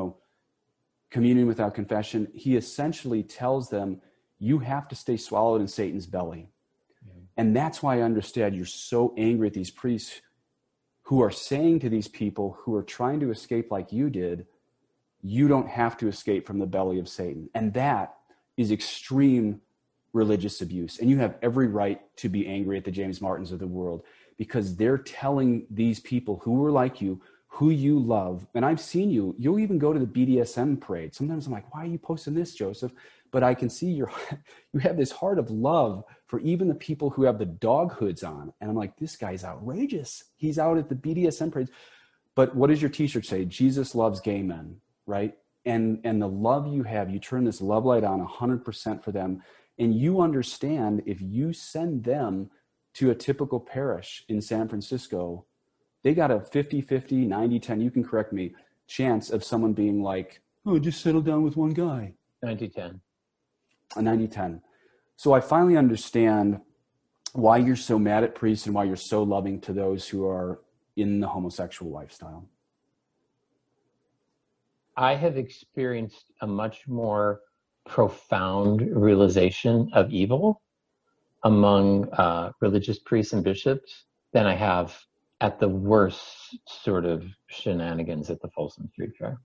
communion without confession, he essentially tells them, you have to stay swallowed in Satan's belly. And that's why I understand you're so angry at these priests who are saying to these people who are trying to escape like you did, you don't have to escape from the belly of Satan. And that is extreme religious abuse. And you have every right to be angry at the James Martins of the world, because they're telling these people who are like you, who you love. And I've seen you'll even go to the BDSM parade. Sometimes I'm like, why are you posting this, Joseph? But I can see you have this heart of love for even the people who have the dog hoods on. And I'm like, this guy's outrageous. He's out at the BDSM parades. But what does your t-shirt say? Jesus loves gay men, right? And the love you have, you turn this love light on 100% for them. And you understand if you send them to a typical parish in San Francisco, they got a 50-50, 90-10, you can correct me, chance of someone being like, oh, just settle down with one guy. 90-10. A 90-10. So I finally understand why you're so mad at priests and why you're so loving to those who are in the homosexual lifestyle. I have experienced a much more profound realization of evil among religious priests and bishops than I have at the worst sort of shenanigans at the Folsom Street Fair.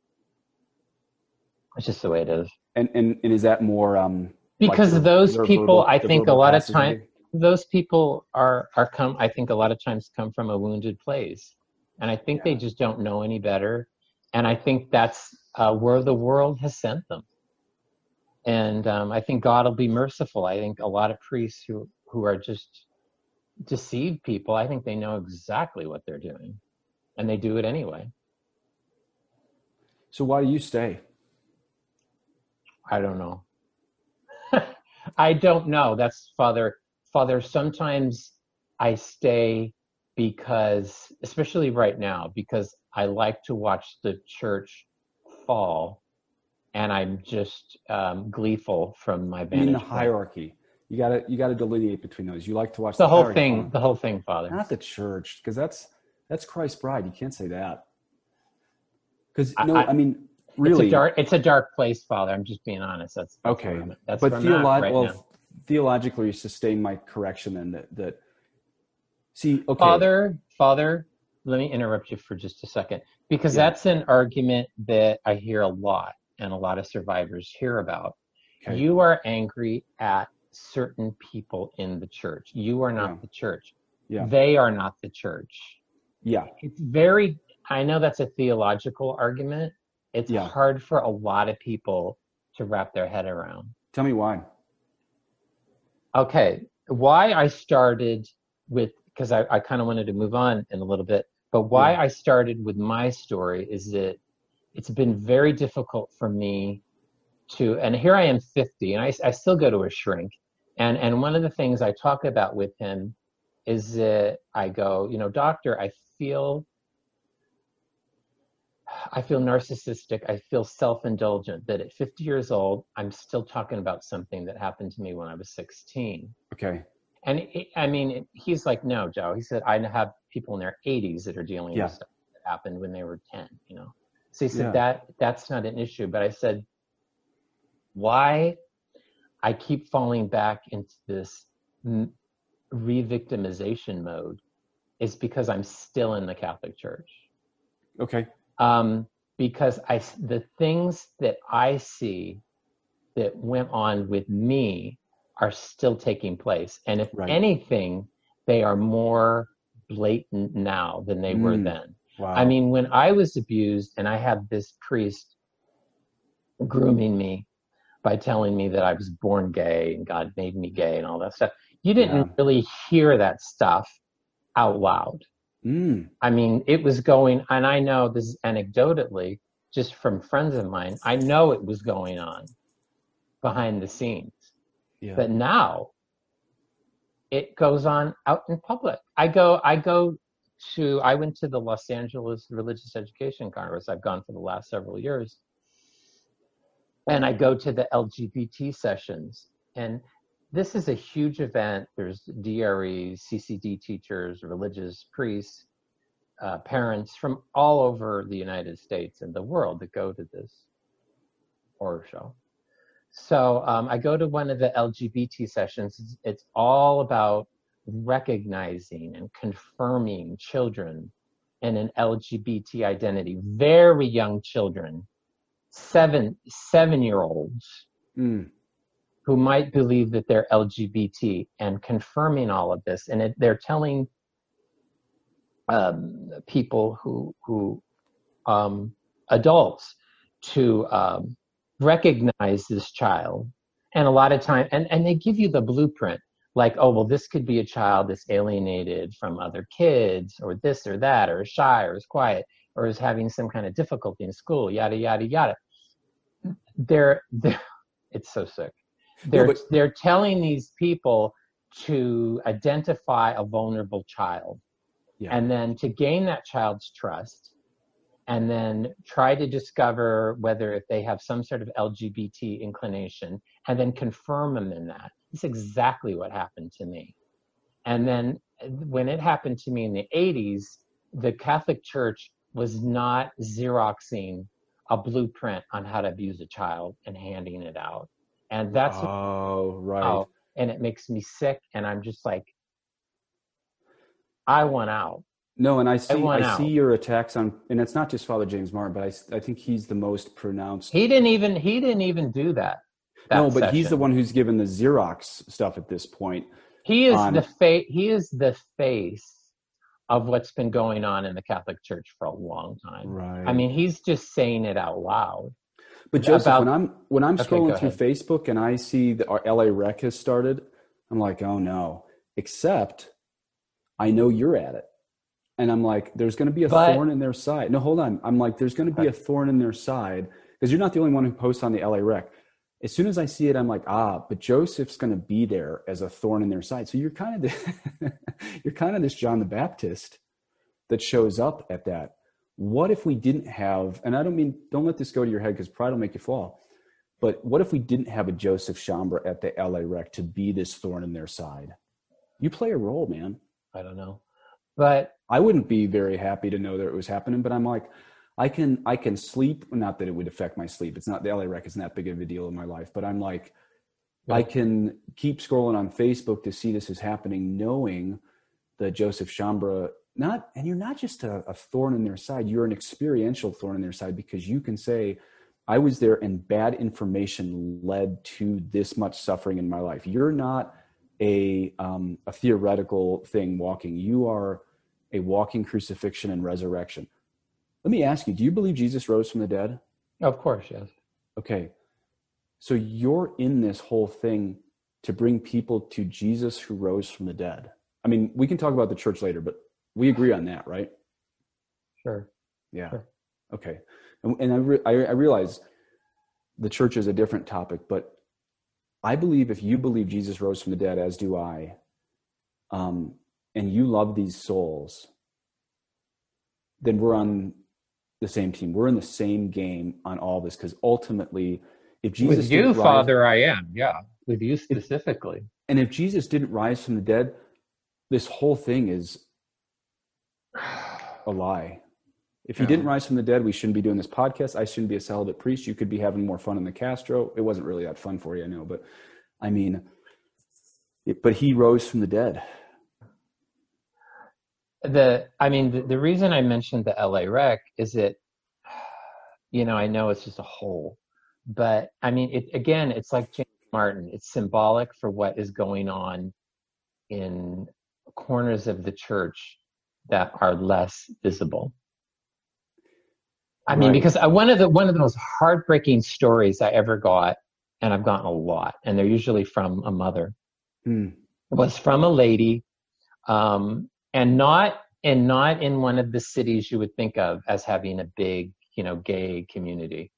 It's just the way it is. And is that more because like those people, I think a lot of passivity? time, those people are come, I think a lot of times come from a wounded place. And I think they just don't know any better. And I think that's where the world has sent them. And I think God will be merciful. I think a lot of priests who are just deceived people, I think they know exactly what they're doing. And they do it anyway. So why do you stay? I don't know. I don't know. That's Father, sometimes I stay because, especially right now, because I like to watch the church fall, and I'm just gleeful from my vantage In the point. hierarchy. You gotta delineate between those. You like to watch The whole hierarchy. thing, Father. Not the church, because that's Christ's bride. You can't say that. Because really, it's a dark place, Father. I'm just being honest. That's okay. That's but now. Theologically, you sustain my correction then that. See, okay. Father, let me interrupt you for just a second, because that's an argument that I hear a lot, and a lot of survivors hear about. Okay. You are angry at certain people in the church. You are not the church. Yeah. They are not the church. Yeah. It's I know that's a theological argument. It's hard for a lot of people to wrap their head around. Tell me why. Okay. Why I started with, because I kind of wanted to move on in a little bit, but why I started with my story is that it's been very difficult for me to, and here I am 50, and I still go to a shrink. And one of the things I talk about with him is that I go, doctor, I feel I feel narcissistic. I feel self-indulgent that at 50 years old, I'm still talking about something that happened to me when I was 16. Okay. And he's like, no, Joe. He said, I have people in their 80s that are dealing Yeah. with stuff that happened when they were 10, So he said Yeah. that's not an issue. But I said, why I keep falling back into this re-victimization mode is because I'm still in the Catholic Church. Okay. Because the things that I see that went on with me are still taking place. And if anything, they are more blatant now than they were then. Wow. I mean, when I was abused and I had this priest grooming me by telling me that I was born gay and God made me gay and all that stuff, you didn't really hear that stuff out loud. I mean, it was going, and I know this is anecdotally, just from friends of mine, I know it was going on behind the scenes. Yeah. But now it goes on out in public. I went to the Los Angeles Religious Education Congress. I've gone for the last several years. And I go to the LGBT sessions. And this is a huge event. There's DREs, CCD teachers, religious priests, parents from all over the United States and the world that go to this horror show. So I go to one of the LGBT sessions. It's all about recognizing and confirming children in an LGBT identity. Very young children, 7-year-olds, who might believe that they're LGBT, and confirming all of this. And they're telling people who adults to recognize this child. And a lot of time, and they give you the blueprint, like, oh, well, this could be a child that's alienated from other kids, or this or that, or is shy, or is quiet, or is having some kind of difficulty in school, yada, yada, yada. It's so sick. They're telling these people to identify a vulnerable child, and then to gain that child's trust, and then try to discover whether if they have some sort of LGBT inclination, and then confirm them in that. It's exactly what happened to me. And then when it happened to me in the 80s, the Catholic Church was not Xeroxing a blueprint on how to abuse a child and handing it out. And that's and it makes me sick. And I'm just like, I want out. No, and I see your attacks on, and it's not just Father James Martin, but I think he's the most pronounced. He didn't even do that. No, but session. He's the one who's given the Xerox stuff at this point. He is the face of what's been going on in the Catholic Church for a long time. Right. I mean, he's just saying it out loud. But Joseph, when I'm scrolling through Facebook and I see that our LA Rec has started, I'm like, oh no. Except I know you're at it. And I'm like, there's going to be a thorn in their side. No, hold on. I'm like, there's going to be a thorn in their side, because you're not the only one who posts on the LA Rec. As soon as I see it, I'm like, but Joseph's going to be there as a thorn in their side. So you're kind of this John the Baptist that shows up at that. What if we didn't have, and don't let this go to your head because pride will make you fall, but what if we didn't have a Joseph Chambra at the LA Rec to be this thorn in their side? You play a role, man. I don't know. But I wouldn't be very happy to know that it was happening, but I'm like, I can sleep. Not that it would affect my sleep. It's not, the LA Rec isn't that big of a deal in my life, but I'm like, I can keep scrolling on Facebook to see this is happening, knowing that Joseph Chambra, and you're not just a thorn in their side, you're an experiential thorn in their side, because you can say, I was there and bad information led to this much suffering in my life. You're not a theoretical thing walking. You are a walking crucifixion and resurrection. Let me ask you, do you believe Jesus rose from the dead? Of course, yes. Okay. So you're in this whole thing to bring people to Jesus who rose from the dead. I mean, we can talk about the church later, but we agree on that, right? Sure. Yeah. Sure. Okay. And I realize the church is a different topic, but I believe if you believe Jesus rose from the dead, as do I, and you love these souls, then we're on the same team. We're in the same game on all this, because ultimately, if Jesus With you, didn't rise, Father, I am. Yeah. With you specifically. and if Jesus didn't rise from the dead, this whole thing is a lie. If he didn't rise from the dead, we shouldn't be doing this podcast. I shouldn't be a celibate priest. You could be having more fun in the Castro. It wasn't really that fun for you, I know, but I mean, but he rose from the dead. The reason I mentioned the LA wreck is that, I know it's just a hole, but I mean, it's like James Martin. It's symbolic for what is going on in corners of the church that are less visible. I mean, because one of the most heartbreaking stories I ever got, and I've gotten a lot, and they're usually from a mother, was from a lady, and not in one of the cities you would think of as having a big, gay community.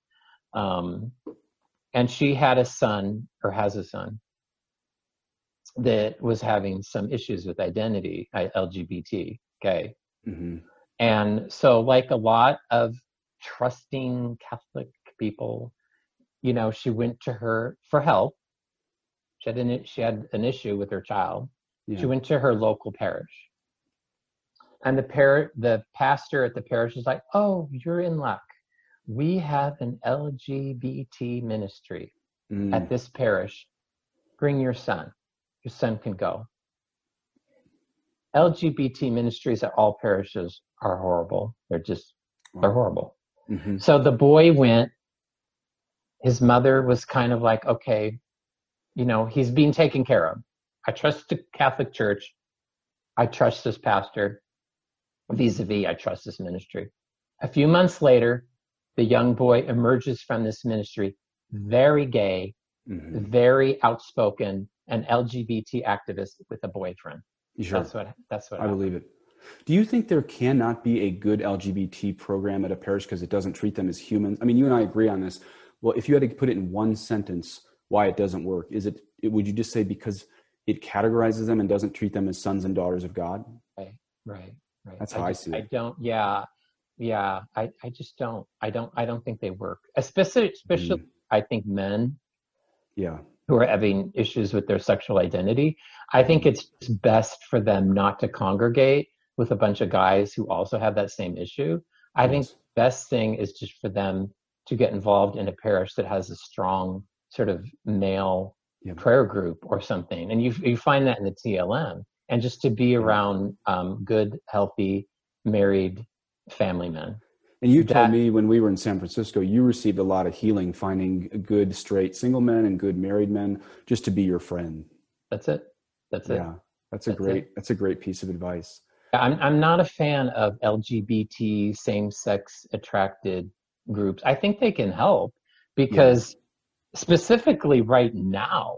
And she had a son, or has a son, that was having some issues with identity, LGBT, gay. Mm-hmm. And so, like a lot of trusting Catholic people, she went to her for help. She had an issue with her child. Yeah. She went to her local parish. And the pastor at the parish was like, "Oh, you're in luck. We have an LGBT ministry at this parish. Bring your son. Your son can go." LGBT ministries at all parishes are horrible. They're horrible. Mm-hmm. So the boy went. His mother was kind of like, "Okay, he's being taken care of. I trust the Catholic Church. I trust this pastor. Vis-a-vis, I trust this ministry." A few months later, the young boy emerges from this ministry, very gay, very outspoken, an LGBT activist with a boyfriend. Sure. That's what I believe it. Do you think there cannot be a good LGBT program at a parish because it doesn't treat them as humans? I mean, you and I agree on this. Well, if you had to put it in one sentence why it doesn't work, would you just say because it categorizes them and doesn't treat them as sons and daughters of God? Right. That's how I see it. I don't. Yeah. I just don't. I don't think they work. Especially, I think men. Yeah. Who are having issues with their sexual identity. I think it's best for them not to congregate with a bunch of guys who also have that same issue. I think the best thing is just for them to get involved in a parish that has a strong sort of male prayer group or something. And you find that in the TLM. And just to be around good, healthy, married family men. And you told me when we were in San Francisco, you received a lot of healing finding good straight single men and good married men just to be your friend. That's it. Yeah, that's a great piece of advice. I'm not a fan of LGBT same-sex attracted groups. I think they can help because specifically right now,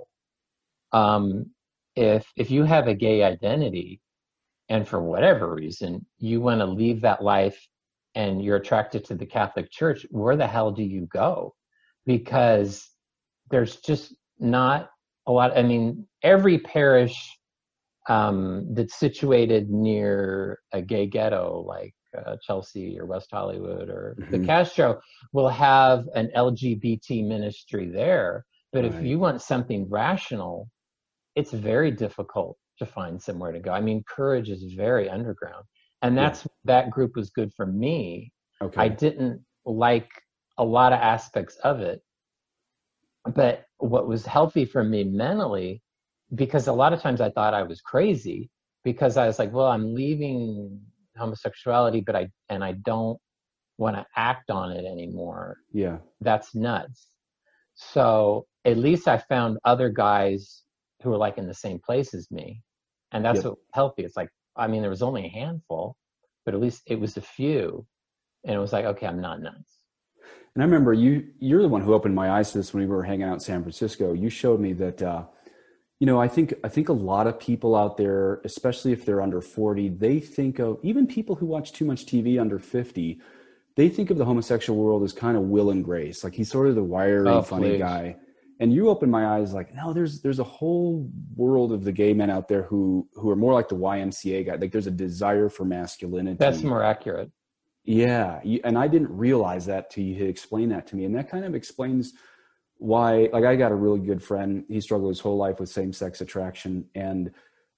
if you have a gay identity and for whatever reason you want to leave that life and you're attracted to the Catholic Church, where the hell do you go? Because there's just not a lot. I mean, every parish that's situated near a gay ghetto like Chelsea or West Hollywood or the Castro will have an LGBT ministry there. But if you want something rational, it's very difficult to find somewhere to go. I mean, Courage is very underground. And that group was good for me. Okay. I didn't like a lot of aspects of it. But what was healthy for me mentally, because a lot of times I thought I was crazy, because I was like, well, I'm leaving homosexuality, but I don't want to act on it anymore. Yeah. That's nuts. So at least I found other guys who were like in the same place as me. And that's what healthy. It's like, I mean, there was only a handful, but at least it was a few. And it was like, okay, I'm not nuts. And I remember you're the one who opened my eyes to this when we were hanging out in San Francisco. You showed me that, I think a lot of people out there, especially if they're under 40, they think of, even people who watch too much TV under 50, they think of the homosexual world as kind of Will and Grace. Like he's sort of the wiry, funny guy. And you opened my eyes like, no, there's a whole world of the gay men out there who are more like the YMCA guy. Like there's a desire for masculinity. That's more accurate. Yeah. And I didn't realize that till you had explained that to me. And that kind of explains why, like, I got a really good friend. He struggled his whole life with same-sex attraction, and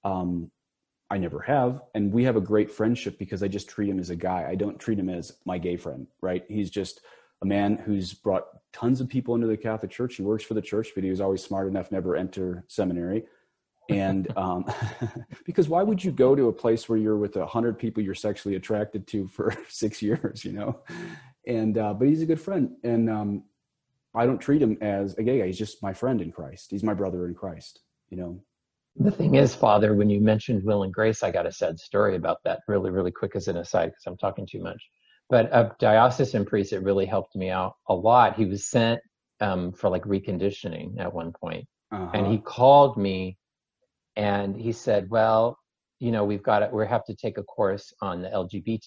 I never have. And we have a great friendship because I just treat him as a guy. I don't treat him as my gay friend, right? He's just a man who's brought tons of people into the Catholic Church. He works for the church, but he was always smart enough never to enter seminary. And because why would you go to a place where you're with 100 people you're sexually attracted to for 6 years, you know? And but he's a good friend, and I don't treat him as a gay guy. He's just my friend in Christ. He's my brother in Christ, you know? The thing is, Father, when you mentioned Will and Grace, I got a sad story about that really, really quick as an aside, because I'm talking too much. But a diocesan priest, it really helped me out a lot. He was sent for like reconditioning at one point. And he called me and he said, well, you know, we have to take a course on the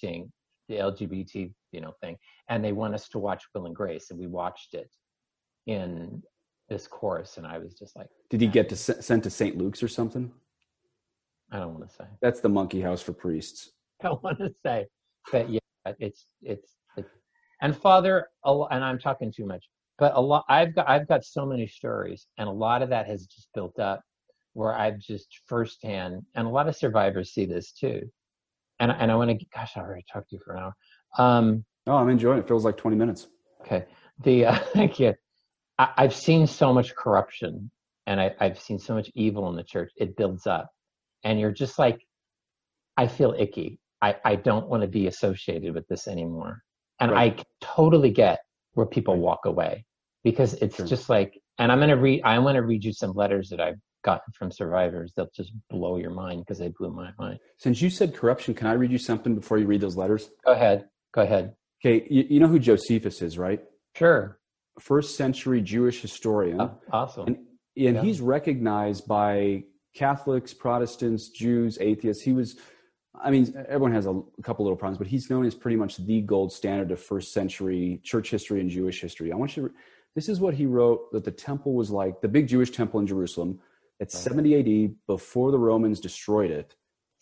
LGBT, you know, thing. And they want us to watch Will and Grace. And we watched it in this course, and I was just like, did he get sent to St. Luke's or something? I don't want to say. That's the monkey house for priests. I don't want to say, but yeah, it's and Father, and I'm talking too much, but a lot. I've got so many stories, and a lot of that has just built up where I've just firsthand, and a lot of survivors see this too. And I want to, gosh, I already talked to you for an hour. Oh, I'm enjoying it. It feels like 20 minutes. Okay. Thank you. I've seen so much corruption, and I've seen so much evil in the church. It builds up, and you're just like, I feel icky. I don't want to be associated with this anymore. And right. I totally get where people walk away, because it's just like, and I want to read you some letters that I've gotten from survivors. They'll just blow your mind, because they blew my mind. Since you said corruption, can I read you something before you read those letters? Go ahead. Okay. You know who Josephus is, right? Sure. First century Jewish historian. Oh, awesome. And he's recognized by Catholics, Protestants, Jews, atheists. Everyone has a couple little problems, but he's known as pretty much the gold standard of first century church history and Jewish history. This is what he wrote, that the temple was like, the big Jewish temple in Jerusalem at 70 AD, before the Romans destroyed it.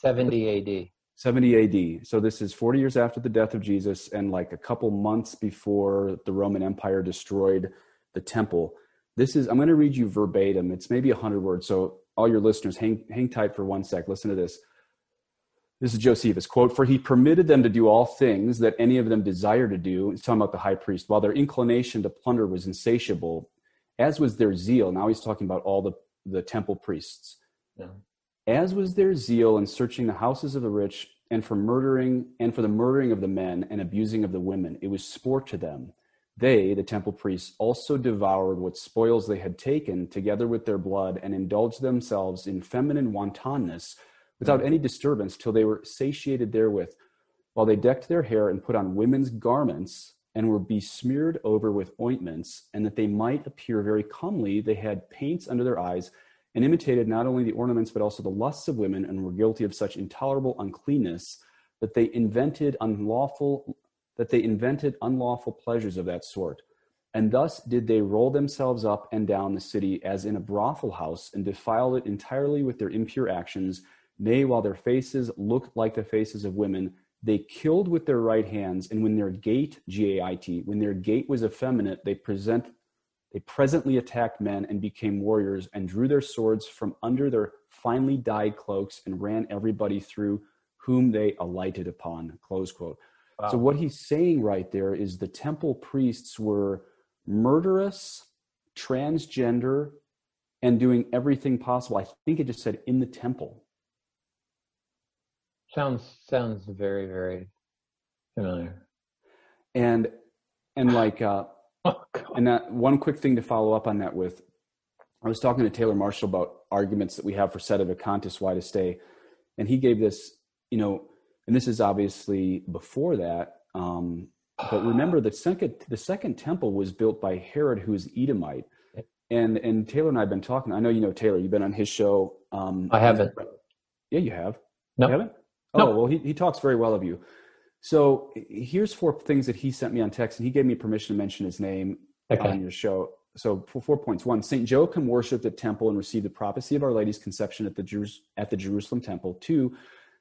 70 AD. 70 AD. So this is 40 years after the death of Jesus, and like a couple months before the Roman Empire destroyed the temple. I'm going to read you verbatim. It's maybe 100 words. So all your listeners, hang tight for 1 sec. Listen to this. This is Josephus, quote, "For he permitted them to do all things that any of them desired to do." He's talking about the high priest. "While their inclination to plunder was insatiable, as was their zeal." Now he's talking about all the temple priests. Yeah. "As was their zeal in searching the houses of the rich, and for the murdering of the men and abusing of the women. It was sport to them. They, the temple priests, also devoured what spoils they had taken together with their blood, and indulged themselves in feminine wantonness without any disturbance, till they were satiated therewith, while they decked their hair and put on women's garments, and were besmeared over with ointments, and that they might appear very comely, they had paints under their eyes, and imitated not only the ornaments but also the lusts of women, and were guilty of such intolerable uncleanness that they invented unlawful pleasures of that sort. And thus did they roll themselves up and down the city as in a brothel house, and defiled it entirely with their impure actions. Nay, while their faces looked like the faces of women, they killed with their right hands, and when their gait, G-A-I-T, when their gait was effeminate, they presently attacked men and became warriors, and drew their swords from under their finely dyed cloaks, and ran everybody through whom they alighted upon," close quote. Wow. So what he's saying right there is the temple priests were murderous, transgender, and doing everything possible. I think it just said in the temple. Sounds very, very familiar. And like, and that one quick thing to follow up on that with, I was talking to Taylor Marshall about arguments that we have for sedevacantist, why to stay. And he gave this, and this is obviously before that. But remember, the second temple was built by Herod, who is Edomite. And Taylor and I have been talking. I know you know Taylor. You've been on his show. I haven't. Yeah, you have. No. You haven't? Oh, no. Well, he talks very well of you. So here's 4 things that he sent me on text, and he gave me permission to mention his name on your show. So for 4 points. 1, St. Joachim worshipped at temple and received the prophecy of Our Lady's conception at the Jerusalem temple. 2,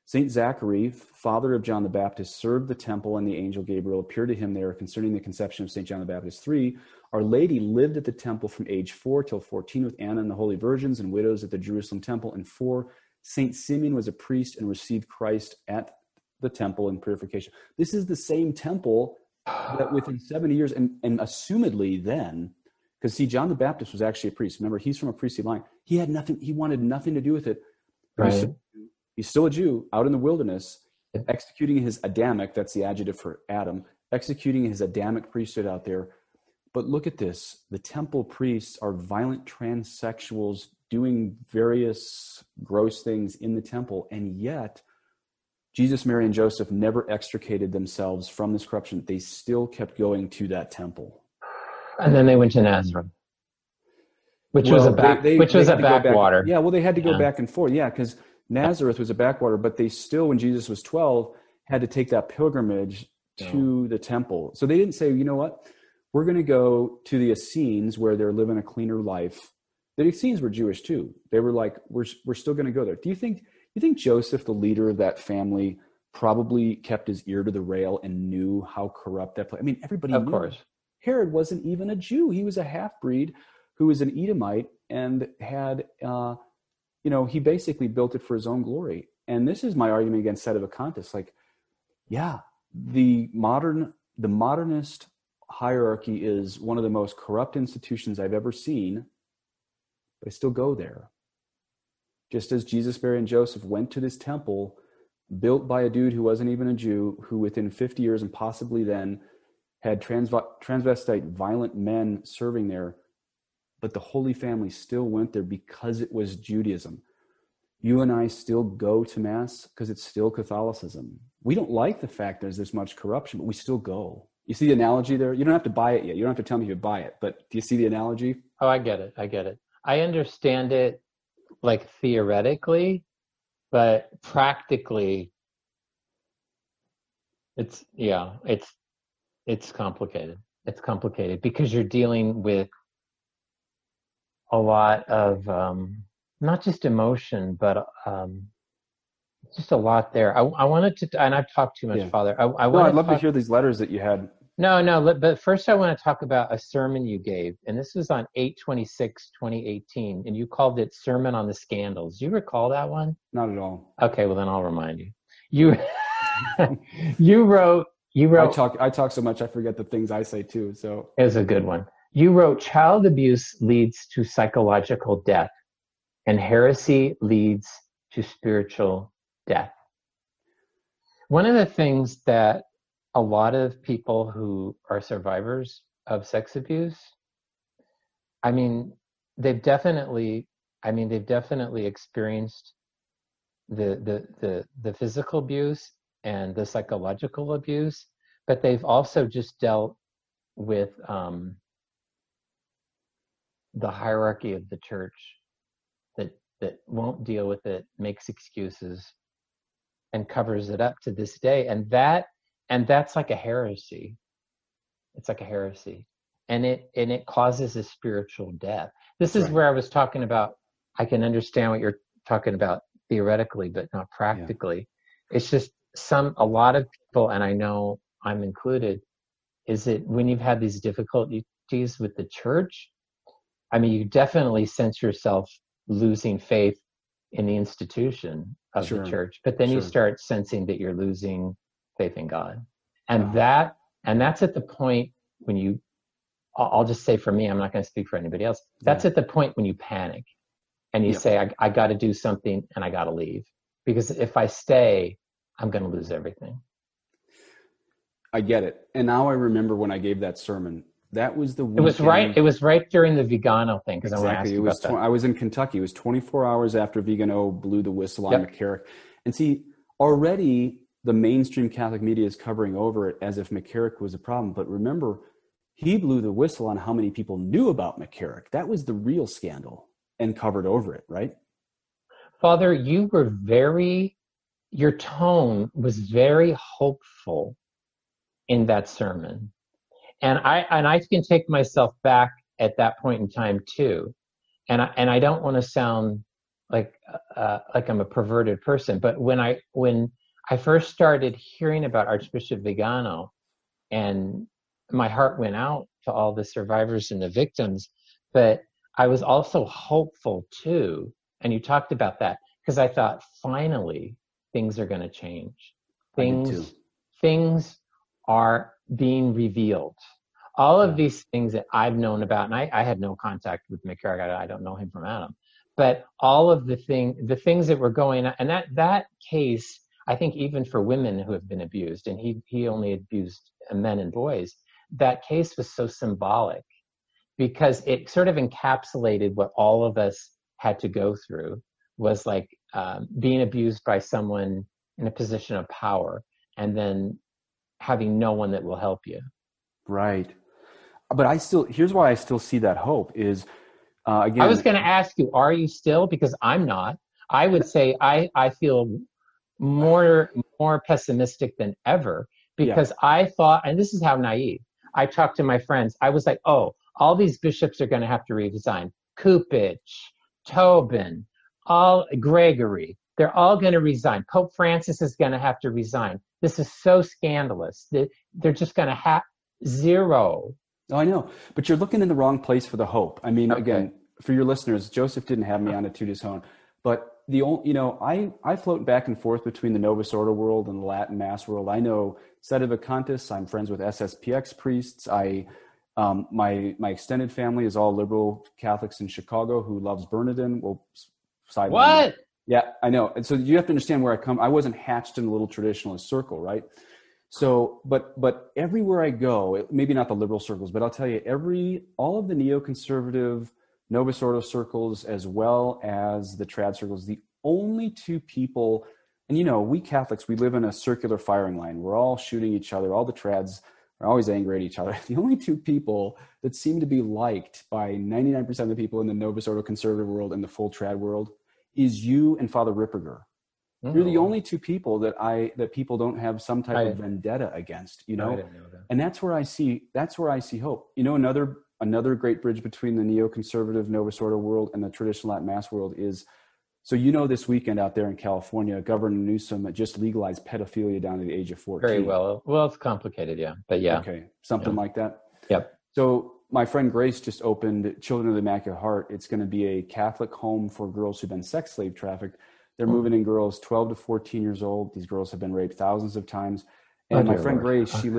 Saint Zachary, father of John the Baptist, served the temple, and the angel Gabriel appeared to him there concerning the conception of Saint John the Baptist. 3, Our Lady lived at the temple from age 4 till 14 with Anna and the holy virgins and widows at the Jerusalem temple. And 4, Saint Simeon was a priest and received Christ at the temple in purification. This is the same temple that within 70 years, and assumedly then, because see, John the Baptist was actually a priest. Remember, he's from a priestly line. He wanted nothing to do with it. Right. He's still a Jew out in the wilderness, executing his Adamic, that's the adjective for Adam, executing his Adamic priesthood out there. But look at this. The temple priests are violent transsexuals doing various gross things in the temple, and yet Jesus, Mary, and Joseph never extricated themselves from this corruption. They still kept going to that temple. And then they went to Nazareth, which was a backwater. Yeah, well, they had to go back and forth. Yeah, because Nazareth was a backwater, but they still, when Jesus was 12, had to take that pilgrimage to the temple. So they didn't say, you know what, we're going to go to the Essenes where they're living a cleaner life. The Essenes were Jewish too. They were like, we're still going to go there. Do you think Joseph, the leader of that family, probably kept his ear to the rail and knew how corrupt that place? I mean, everybody knew. Of course. Herod wasn't even a Jew. He was a half-breed who was an Edomite and had, he basically built it for his own glory. And this is my argument against Sedevacantists. Like, yeah, the modernist hierarchy is one of the most corrupt institutions I've ever seen, but I still go there. Just as Jesus, Mary, and Joseph went to this temple built by a dude who wasn't even a Jew, who within 50 years and possibly then had transvestite violent men serving there, but the Holy Family still went there because it was Judaism. You and I still go to Mass because it's still Catholicism. We don't like the fact there's this much corruption, but we still go. You see the analogy there? You don't have to buy it yet. You don't have to tell me you buy it, but do you see the analogy? Oh, I get it. I understand it like theoretically, but practically it's complicated. It's complicated because you're dealing with a lot of not just emotion, but just a lot there. I wanted to, and I've talked too much, Father. I'd love to hear these letters that you had. No, but first I want to talk about a sermon you gave, and this was on 8/26/2018, and you called it Sermon on the Scandals. Do you recall that one? Not at all. Okay, well then I'll remind you. You wrote. I talk so much I forget the things I say too. So it was a good one. You wrote, child abuse leads to psychological death, and heresy leads to spiritual death. One of the things that a lot of people who are survivors of sex abuse, they've definitely experienced the physical abuse and the psychological abuse, but they've also just dealt with the hierarchy of the church that won't deal with it, makes excuses, and covers it up to this day. And that's like a heresy. It's like a heresy. And it causes a spiritual death. This is where I was talking about, I can understand what you're talking about theoretically, but not practically. Yeah. It's just a lot of people, and I know I'm included, is that when you've had these difficulties with the church, you definitely sense yourself losing faith in the institution of the church, but then you start sensing that you're losing faith in God. And that's at the point when I'll just say for me, I'm not going to speak for anybody else. That's at the point when you panic and you say, I got to do something and I got to leave, because if I stay, I'm going to lose everything. I get it. And now I remember when I gave that sermon. That was the weekend. It was right during the Vigano thing, because exactly. I want to ask you about that. I was in Kentucky. It was 24 hours after Vigano blew the whistle on McCarrick. And see, already the mainstream Catholic media is covering over it as if McCarrick was a problem. But remember, he blew the whistle on how many people knew about McCarrick. That was the real scandal, and covered over it, right? Father, your tone was very hopeful in that sermon. And I can take myself back at that point in time too. And I don't want to sound like I'm a perverted person. But when I first started hearing about Archbishop Vigano, and my heart went out to all the survivors and the victims, but I was also hopeful too. And you talked about that because I thought finally things are going to change. I did too. Things are being revealed. All of Yeah. these things that I've known about, and I had no contact with McCarrick. I don't know him from Adam, but all of the things that were going on, and that case, I think even for women who have been abused, and he only abused men and boys, that case was so symbolic because it sort of encapsulated what all of us had to go through, was like being abused by someone in a position of power and then having no one that will help you. Right. But here's why I still see that hope is, again. I was going to ask you, are you still? Because I'm not. I would say I feel more pessimistic than ever because I thought, and this is how naive, I talked to my friends. I was like, oh, all these bishops are going to have to resign. Kupich, Tobin, Gregory, they're all going to resign. Pope Francis is going to have to resign. This is so scandalous. They're just going to have zero. Oh, I know, but you're looking in the wrong place for the hope. I mean, again, for your listeners, Joseph didn't have me on a Tutus Hone, but I float back and forth between the Novus Ordo world and the Latin Mass world. I know Sedevacantists. I'm friends with SSPX priests. My extended family is all liberal Catholics in Chicago who loves Bernardin. What? Yeah, I know. And so you have to understand where I come. I wasn't hatched in a little traditionalist circle, right? So, but everywhere I go, maybe not the liberal circles, but I'll tell you, all of the neoconservative Novus Ordo circles, as well as the trad circles, the only two people, and we Catholics, we live in a circular firing line. We're all shooting each other. All the trads are always angry at each other. The only two people that seem to be liked by 99% of the people in the Novus Ordo conservative world and the full trad world is you and Father Ripperger. You're the only two people that people don't have some type of vendetta against, I didn't know that. And that's where I see hope. Another great bridge between the neoconservative Novus Ordo world and the traditional Latin Mass world is, so this weekend out there in California, Governor Newsom just legalized pedophilia down to the age of 14. Very well. Well, it's complicated, yeah. But yeah. Okay. Something like that. Yep. So my friend Grace just opened Children of the Immaculate Heart. It's going to be a Catholic home for girls who've been sex slave trafficked. They're moving in girls 12 to 14 years old. These girls have been raped thousands of times. And my friend Grace, she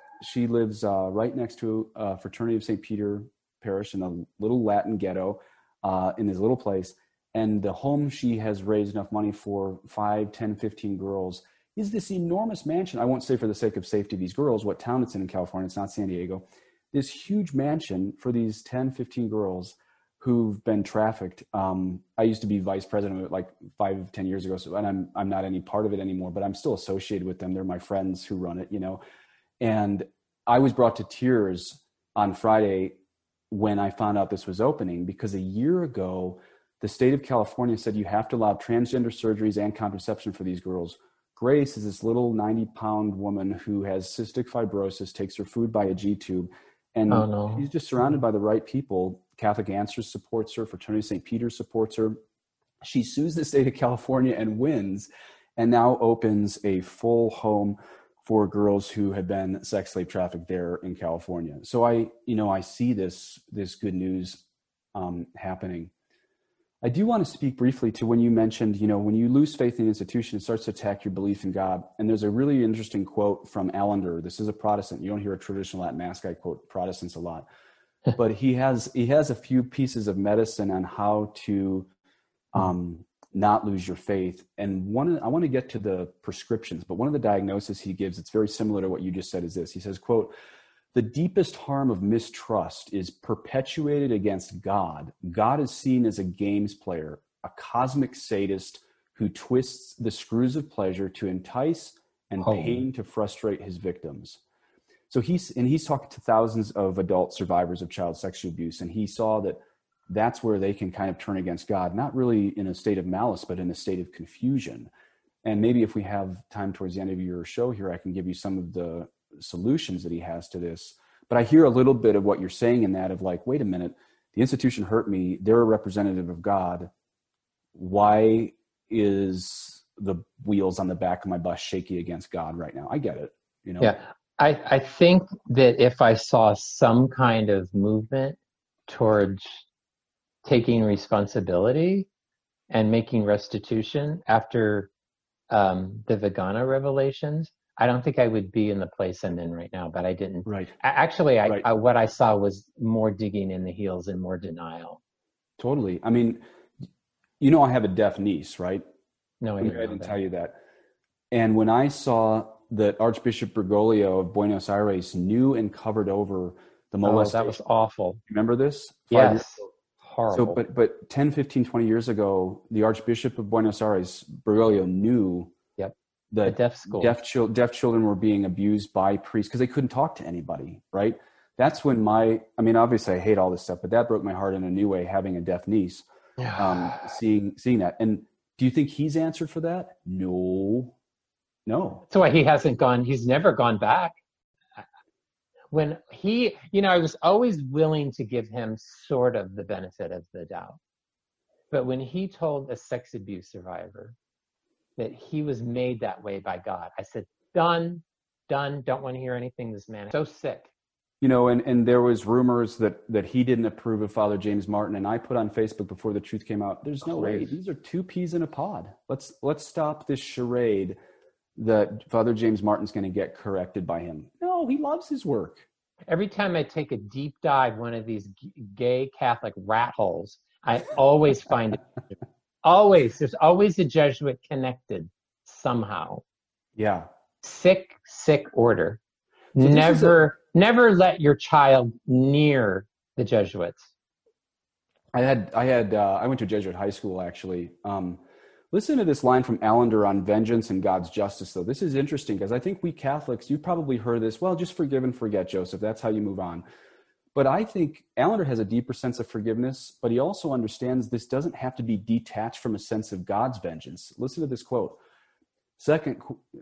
lives right next to Fraternity of St. Peter Parish in a little Latin ghetto in this little place. And the home she has raised enough money for 5, 10, 15 girls is this enormous mansion. I won't say for the sake of safety of these girls what town it's in California. It's not San Diego. This huge mansion for these 10, 15 girls who've been trafficked. I used to be vice president of it like 5, 10 years ago. So, and I'm not any part of it anymore, but I'm still associated with them. They're my friends who run it, and I was brought to tears on Friday when I found out this was opening, because a year ago, the state of California said you have to allow transgender surgeries and contraception for these girls. Grace is this little 90-pound woman who has cystic fibrosis, takes her food by a G-tube, and she's just surrounded by the right people. Catholic Answers supports her. Fraternity of St. Peter supports her. She sues the state of California and wins, and now opens a full home for girls who have been sex slave trafficked there in California. So I see this good news happening. I do want to speak briefly to when you mentioned, when you lose faith in an institution, it starts to attack your belief in God. And there's a really interesting quote from Allender. This is a Protestant. You don't hear a traditional Latin Mass guy quote Protestants a lot, but he has a few pieces of medicine on how to not lose your faith. And I want to get to the prescriptions, but one of the diagnoses he gives, it's very similar to what you just said, is this. He says, quote, "The deepest harm of mistrust is perpetuated against God. God is seen as a games player, a cosmic sadist who twists the screws of pleasure to entice and pain to frustrate his victims." So he's talking to thousands of adult survivors of child sexual abuse, and he saw that that's where they can kind of turn against God, not really in a state of malice, but in a state of confusion. And maybe if we have time towards the end of your show here, I can give you some of the solutions that he has to this. But I hear a little bit of what you're saying in that, of like, wait a minute, the institution hurt me. They're a representative of God. why is the wheels on the back of my bus shaky against God right now? I get it, you know? Yeah. I think that if I saw some kind of movement towards taking responsibility and making restitution after the Vagana revelations, I don't think I would be in the place I'm in right now, but I didn't. Right. Actually, Right. what I saw was more digging in the heels and more denial. Totally. I mean, you know, I have a deaf niece, right? No, I didn't tell you that. And when I saw that Archbishop Bergoglio of Buenos Aires knew and covered over the molestation. That was awful. Remember this? Yes. Horrible. So, but 10, 15, 20 years ago, the Archbishop of Buenos Aires, Bergoglio, knew that deaf children were being abused by priests because they couldn't talk to anybody, right? That's when obviously I hate all this stuff, but that broke my heart in a new way, having a deaf niece, seeing that. And do you think he's answered for that? No. That's why he's never gone back. When I was always willing to give him sort of the benefit of the doubt. But when he told a sex abuse survivor that he was made that way by God, I said, done, don't want to hear anything. This man is so sick. You know, and there was rumors that he didn't approve of Father James Martin. And I put on Facebook before the truth came out, there's no way. These are two peas in a pod. Let's stop this charade that Father James Martin's going to get corrected by him. No, he loves his work. Every time I take a deep dive one of these gay Catholic rat holes, I always find it. There's always a Jesuit connected somehow. Yeah. Sick order. So never let your child near the Jesuits. I went to Jesuit high school, actually. Listen to this line from Allender on vengeance and God's justice, though. This is interesting because I think we Catholics, you've probably heard this, well, just forgive and forget, Joseph. That's how you move on. But I think Allender has a deeper sense of forgiveness, but he also understands this doesn't have to be detached from a sense of God's vengeance. Listen to this quote. Second,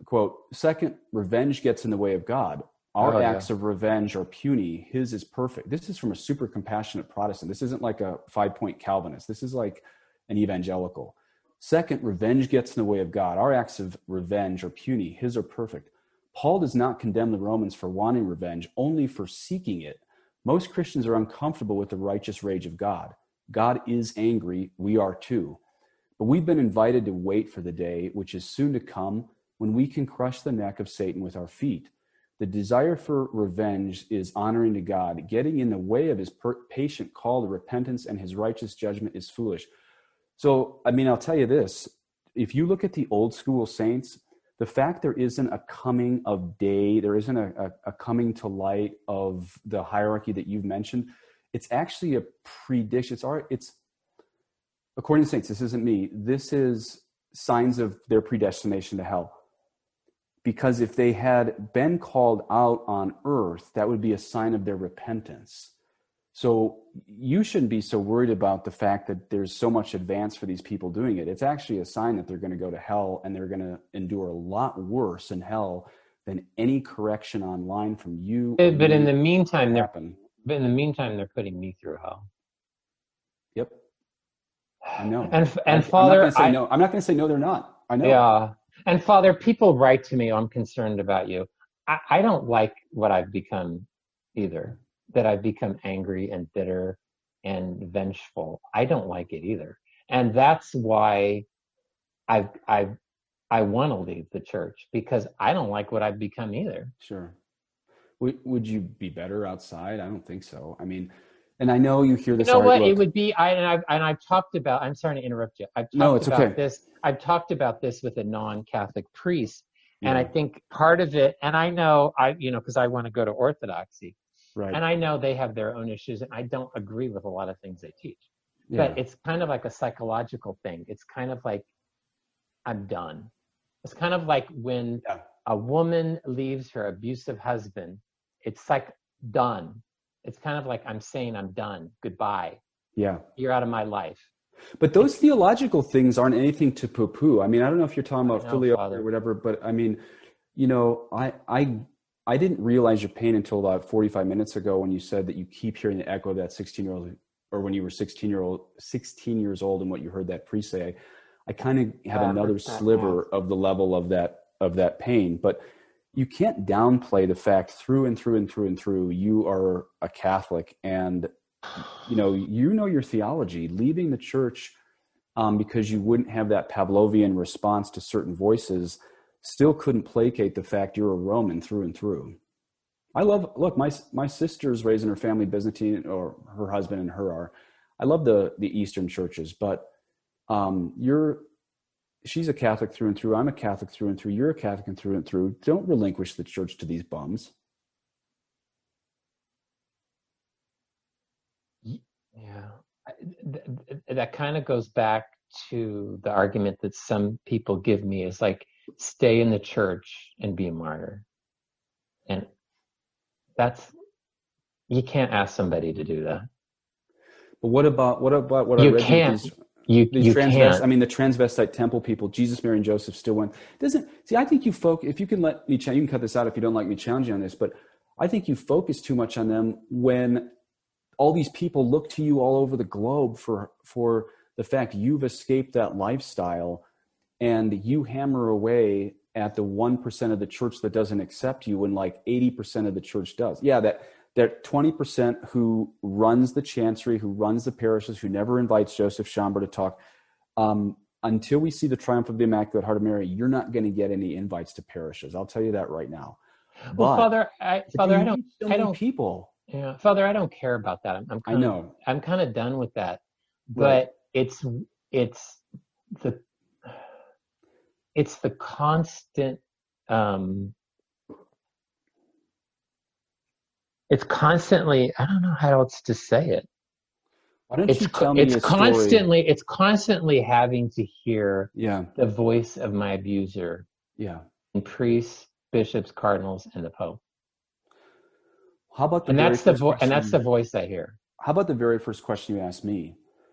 revenge gets in the way of God. Our acts of revenge are puny. His is perfect. This is from a super compassionate Protestant. This isn't like a 5-point Calvinist. This is like an evangelical. Second, revenge gets in the way of God. Our acts of revenge are puny. His are perfect. Paul does not condemn the Romans for wanting revenge, only for seeking it. Most Christians are uncomfortable with the righteous rage of God. God is angry. We are too. But we've been invited to wait for the day, which is soon to come, when we can crush the neck of Satan with our feet. The desire for revenge is honoring to God. Getting in the way of his patient call to repentance and his righteous judgment is foolish. So, I'll tell you this. If you look at the old school saints, the fact there isn't a coming of day, there isn't a coming to light of the hierarchy that you've mentioned, it's actually a prediction. It's according to saints, this isn't me, this is signs of their predestination to hell. Because if they had been called out on earth, that would be a sign of their repentance. So you shouldn't be so worried about the fact that there's so much advance for these people doing it. It's actually a sign that they're going to go to hell, and they're going to endure a lot worse in hell than any correction online from you. But in the meantime, they're putting me through hell. Yep. I know. And Father, I'm not going to say no, they're not. I know. Yeah. And Father, people write to me, I'm concerned about you. I don't like what I've become either. That I've become angry and bitter and vengeful. I don't like it either. And that's why I want to leave the church, because I don't like what I've become either. Sure. Would you be better outside? I don't think so. And I know you hear this. You know what? It would be, I've talked about, I'm sorry to interrupt you. I've talked about this with a non-Catholic priest. Yeah. And I think part of it, and I know, because I want to go to Orthodoxy. Right. And I know they have their own issues, and I don't agree with a lot of things they teach. Yeah. But it's kind of like a psychological thing. It's kind of like, I'm done. It's kind of like when a woman leaves her abusive husband, it's like done. It's kind of like I'm saying I'm done. Goodbye. Yeah. You're out of my life. But those theological things aren't anything to poo-poo. I don't know if you're talking about filioque or whatever, but I didn't realize your pain until about 45 minutes ago when you said that you keep hearing the echo of that 16-year-old or when you were 16 years old and what you heard that priest say, I kind of have another sliver of the level of that pain. But you can't downplay the fact through and through you are a Catholic, and you know your theology. Leaving the church because you wouldn't have that Pavlovian response to certain voices still couldn't placate the fact you're a Roman through and through. Look, my sister's raised in her family Byzantine, or her husband and her are. I love the Eastern churches, but she's a Catholic through and through. I'm a Catholic through and through. You're a Catholic through and through. Don't relinquish the church to these bums. Yeah. That kind of goes back to the argument that some people give me is like, stay in the church and be a martyr. And you can't ask somebody to do that. But what about what you I read can't. These You can't. I mean, the transvestite temple people, Jesus, Mary, and Joseph still went. I think you focus, if you can let me, you can cut this out if you don't like me challenging on this, but I think you focus too much on them when all these people look to you all over the globe for the fact you've escaped that lifestyle, and you hammer away at the 1% of the church that doesn't accept you when like 80% of the church does. Yeah, that 20% who runs the chancery, who runs the parishes, who never invites Joseph Schomburg to talk. Until we see the triumph of the Immaculate Heart of Mary, you're not going to get any invites to parishes. I'll tell you that right now. Well, Father, I don't people. Yeah, Father, I don't care about that. I'm kind of done with that. But it's the constant. It's constantly. I don't know how else to say it. Why don't you tell me a story? It's constantly having to hear the voice of my abuser. Yeah. And priests, bishops, cardinals, and the Pope. How about that's the voice I hear. How about the very first question you asked me?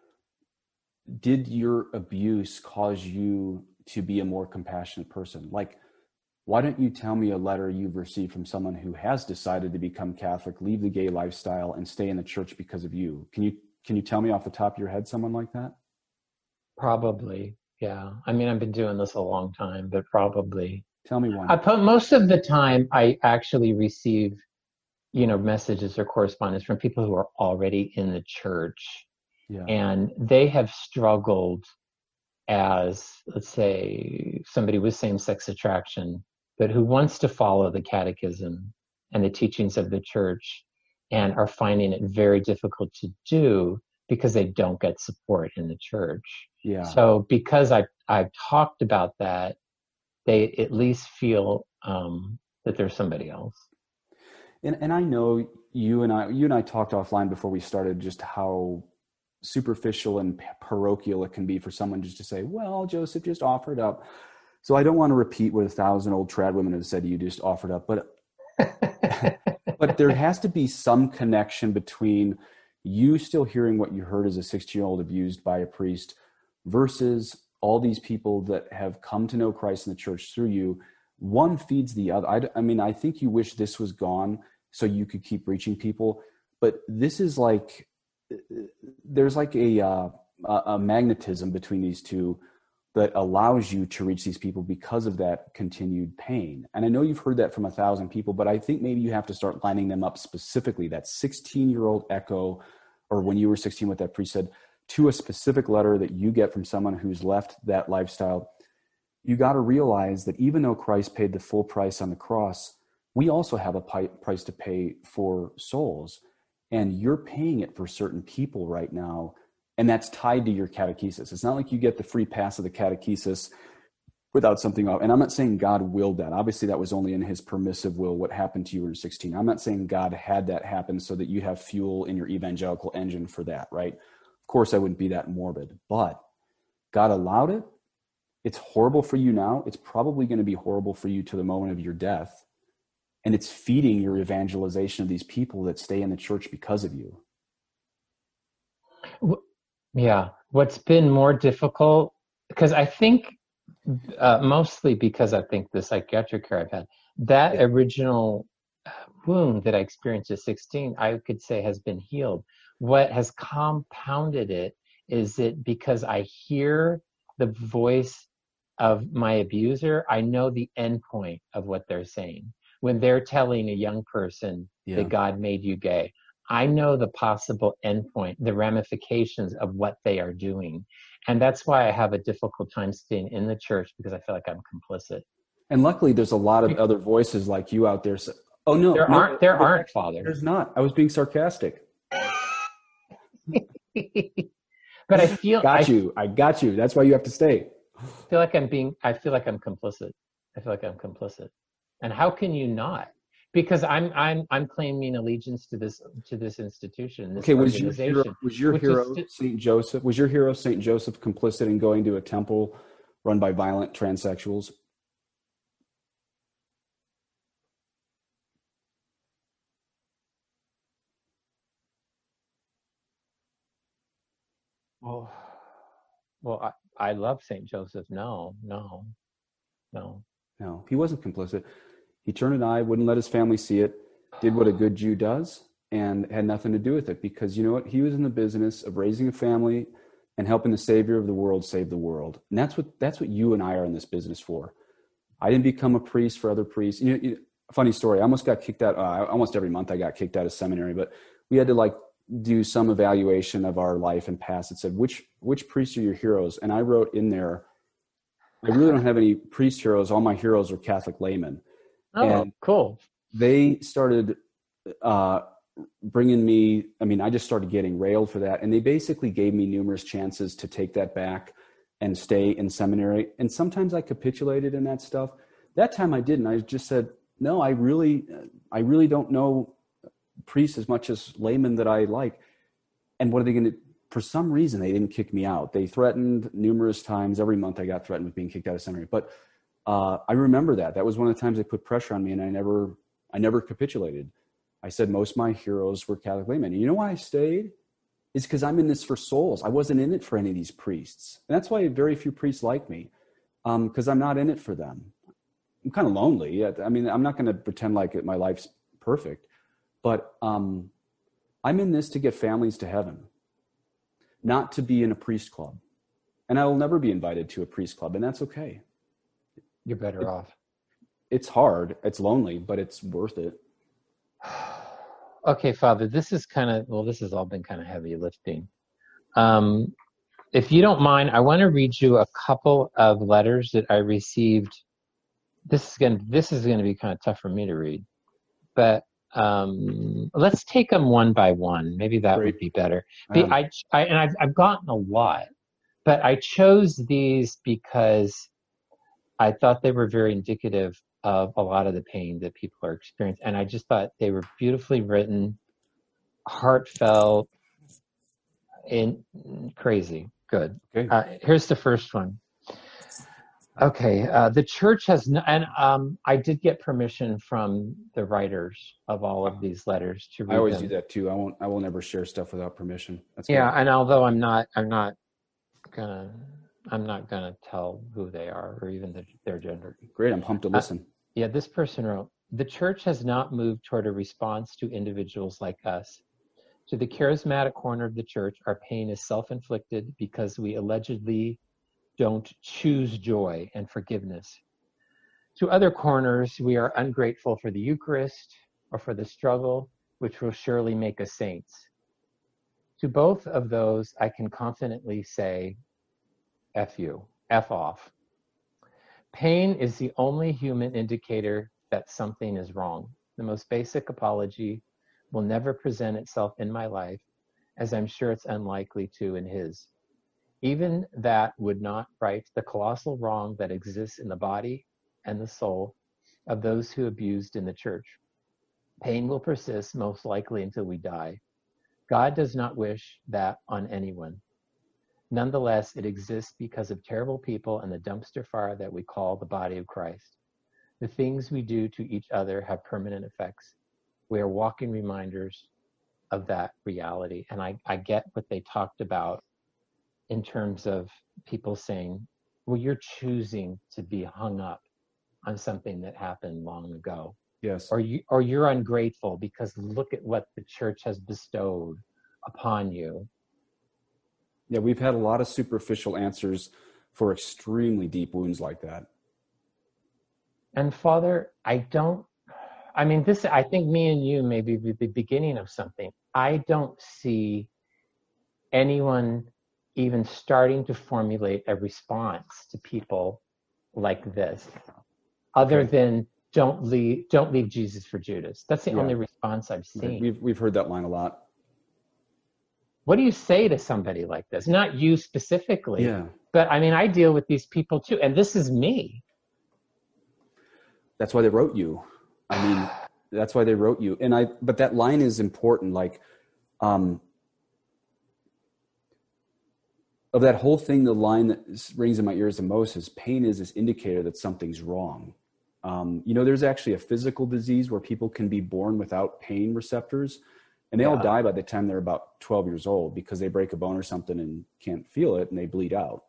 Did your abuse cause you to be a more compassionate person? Like, why don't you tell me a letter you've received from someone who has decided to become Catholic, leave the gay lifestyle, and stay in the church because of you? Can you tell me off the top of your head someone like that? Probably, yeah. I mean, I've been doing this a long time, but probably. Tell me one. Most of the time, I actually receive, messages or correspondence from people who are already in the church. Yeah. And they have struggled as, let's say, somebody with same-sex attraction, but who wants to follow the catechism and the teachings of the church, and are finding it very difficult to do because they don't get support in the church. Yeah. So because I've talked about that, they at least feel that there's somebody else. And I know you and I talked offline before we started just how superficial and parochial it can be for someone just to say, well, Joseph just offered up. So I don't want to repeat what 1,000 old trad women have said, you just offered up, but but there has to be some connection between you still hearing what you heard as a 16-year-old abused by a priest versus all these people that have come to know Christ in the church through you. One feeds the other. I mean, I think you wish this was gone so you could keep reaching people, but this is like, there's like a magnetism between these two that allows you to reach these people because of that continued pain. And I know you've heard that from 1,000 people, but I think maybe you have to start lining them up specifically. That 16-year-old echo, or when you were 16, what that priest said, to a specific letter that you get from someone who's left that lifestyle. You got to realize that even though Christ paid the full price on the cross, we also have a price to pay for souls. And you're paying it for certain people right now. And that's tied to your catechesis. It's not like you get the free pass of the catechesis without something off. And I'm not saying God willed that. Obviously, that was only in his permissive will, what happened to you when you were 16. I'm not saying God had that happen so that you have fuel in your evangelical engine for that, right? Of course, I wouldn't be that morbid. But God allowed it. It's horrible for you now. It's probably going to be horrible for you to the moment of your death. And it's feeding your evangelization of these people that stay in the church because of you. Yeah. What's been more difficult, because I think, mostly because I think the psychiatric care I've had, that original wound that I experienced at 16, I could say has been healed. What has compounded it is that because I hear the voice of my abuser, I know the end point of what they're saying. When they're telling a young person that God made you gay, I know the possible endpoint, the ramifications of what they are doing. And that's why I have a difficult time staying in the church, because I feel like I'm complicit. And luckily, there's a lot of other voices like you out there. So, oh, no. There aren't, Father. There's not. I was being sarcastic. But I feel I got you. That's why you have to stay. I feel like I'm complicit. I feel like I'm complicit. And how can you not? Because I'm claiming allegiance to this institution, this organization. Was your hero Saint Joseph? Was your hero Saint Joseph complicit in going to a temple run by violent transsexuals? Well, I love Saint Joseph. No. No, he wasn't complicit. He turned an eye, wouldn't let his family see it, did what a good Jew does, and had nothing to do with it, because you know what? He was in the business of raising a family and helping the Savior of the world save the world. And that's what you and I are in this business for. I didn't become a priest for other priests. Funny story. I almost got kicked out. Almost every month I got kicked out of seminary, but we had to do some evaluation of our life and past. It said, which priests are your heroes? And I wrote in there, I really don't have any priest heroes. All my heroes are Catholic laymen. Oh, and cool. They started bringing me, I just started getting railed for that. And they basically gave me numerous chances to take that back and stay in seminary. And sometimes I capitulated in that stuff. That time I didn't. I just said, no, I really don't know priests as much as laymen that I like. And what are they going to, for some reason, they didn't kick me out. They threatened numerous times. Every month I got threatened with being kicked out of seminary. But I remember that was one of the times they put pressure on me, and I never capitulated. I said most of my heroes were Catholic laymen. And you know why I stayed? It's because I'm in this for souls. I wasn't in it for any of these priests. And that's why very few priests like me, because I'm not in it for them. I'm kind of lonely. I'm not going to pretend like my life's perfect, but I'm in this to get families to heaven, not to be in a priest club. And I will never be invited to a priest club, and that's okay. You're better off. It's hard. It's lonely, but it's worth it. Okay, Father, this has all been kind of heavy lifting. If you don't mind, I want to read you a couple of letters that I received. This is going to be kind of tough for me to read, but let's take them one by one. Maybe that would be better. I've gotten a lot, but I chose these because I thought they were very indicative of a lot of the pain that people are experiencing. And I just thought they were beautifully written, heartfelt, and crazy. Good. Okay. Here's the first one. Okay. The church has, I did get permission from the writers of all of these letters to read them. I always do that too. I will never share stuff without permission. That's good. And although I'm not gonna tell who they are or even their gender. Great, I'm pumped to listen. This person wrote, the church has not moved toward a response to individuals like us. To the charismatic corner of the church, our pain is self-inflicted because we allegedly don't choose joy and forgiveness. To other corners, we are ungrateful for the Eucharist or for the struggle, which will surely make us saints. To both of those, I can confidently say, F you, F off. Pain is the only human indicator that something is wrong. The most basic apology will never present itself in my life, as I'm sure it's unlikely to in his. Even that would not right the colossal wrong that exists in the body and the soul of those who abused in the church. Pain will persist most likely until we die. God does not wish that on anyone. Nonetheless, it exists because of terrible people and the dumpster fire that we call the body of Christ. The things we do to each other have permanent effects. We are walking reminders of that reality. And I get what they talked about in terms of people saying, well, you're choosing to be hung up on something that happened long ago. Yes. or you're ungrateful because look at what the church has bestowed upon you. Yeah, we've had a lot of superficial answers for extremely deep wounds like that. And Father, I think me and you may be the beginning of something. I don't see anyone even starting to formulate a response to people like this, other than don't leave Jesus for Judas. That's the only response I've seen. Right. We've heard that line a lot. What do you say to somebody like this? Not you specifically, yeah. But I mean, I deal with these people too, and this is me. That's why they wrote you. I mean, that's why they wrote you. But that line is important. Like, of that whole thing, the line that rings in my ears the most is pain is this indicator that something's wrong. There's actually a physical disease where people can be born without pain receptors, and they all die by the time they're about 12 years old because they break a bone or something and can't feel it and they bleed out.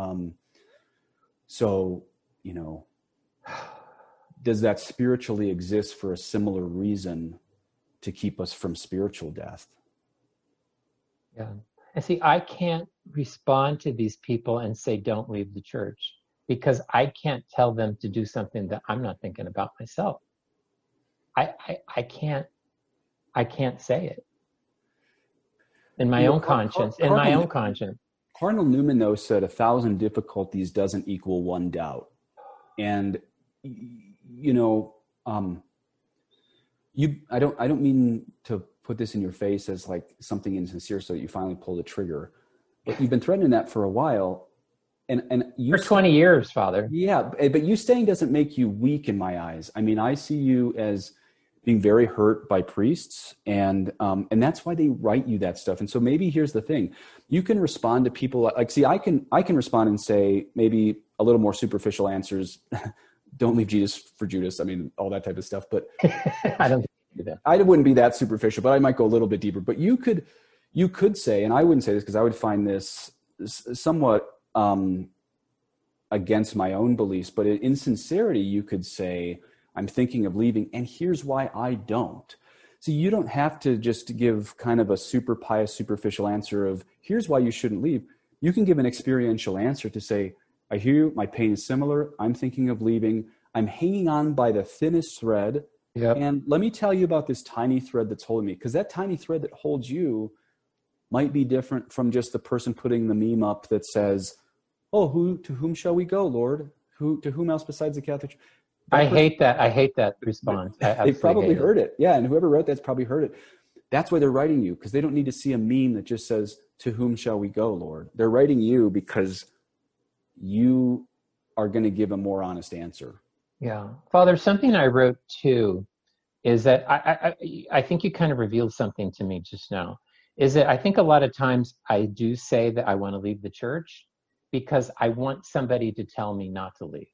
Does that spiritually exist for a similar reason to keep us from spiritual death? Yeah. And see, I can't respond to these people and say, don't leave the church, because I can't tell them to do something that I'm not thinking about myself. I can't say it in my own conscience, Cardinal Newman, though, said 1,000 difficulties doesn't equal one doubt. And, I don't mean to put this in your face as like something insincere so that you finally pull the trigger, but you've been threatening that for a while. And you for 20 years, Father. Yeah. But you staying doesn't make you weak in my eyes. I mean, I see you as being very hurt by priests, and that's why they write you that stuff. And so maybe here's the thing: you can respond to people I can respond and say maybe a little more superficial answers. Don't leave Jesus for Judas. I mean, all that type of stuff. But I don't do that. I wouldn't be that superficial, but I might go a little bit deeper. But you could say, and I wouldn't say this because I would find this somewhat against my own beliefs, but in sincerity, you could say, I'm thinking of leaving, and here's why I don't. So you don't have to just give kind of a super pious, superficial answer of, here's why you shouldn't leave. You can give an experiential answer to say, I hear you, my pain is similar, I'm thinking of leaving, I'm hanging on by the thinnest thread, and let me tell you about this tiny thread that's holding me, because that tiny thread that holds you might be different from just the person putting the meme up that says, oh, to whom shall we go, Lord? To whom else besides the Catholic Church? I hate that response. They probably heard it. Yeah, and whoever wrote that's probably heard it. That's why they're writing you, because they don't need to see a meme that just says, to whom shall we go, Lord? They're writing you because you are going to give a more honest answer. Yeah. Father, something I wrote too is that I think you kind of revealed something to me just now, is that I think a lot of times I do say that I want to leave the church because I want somebody to tell me not to leave.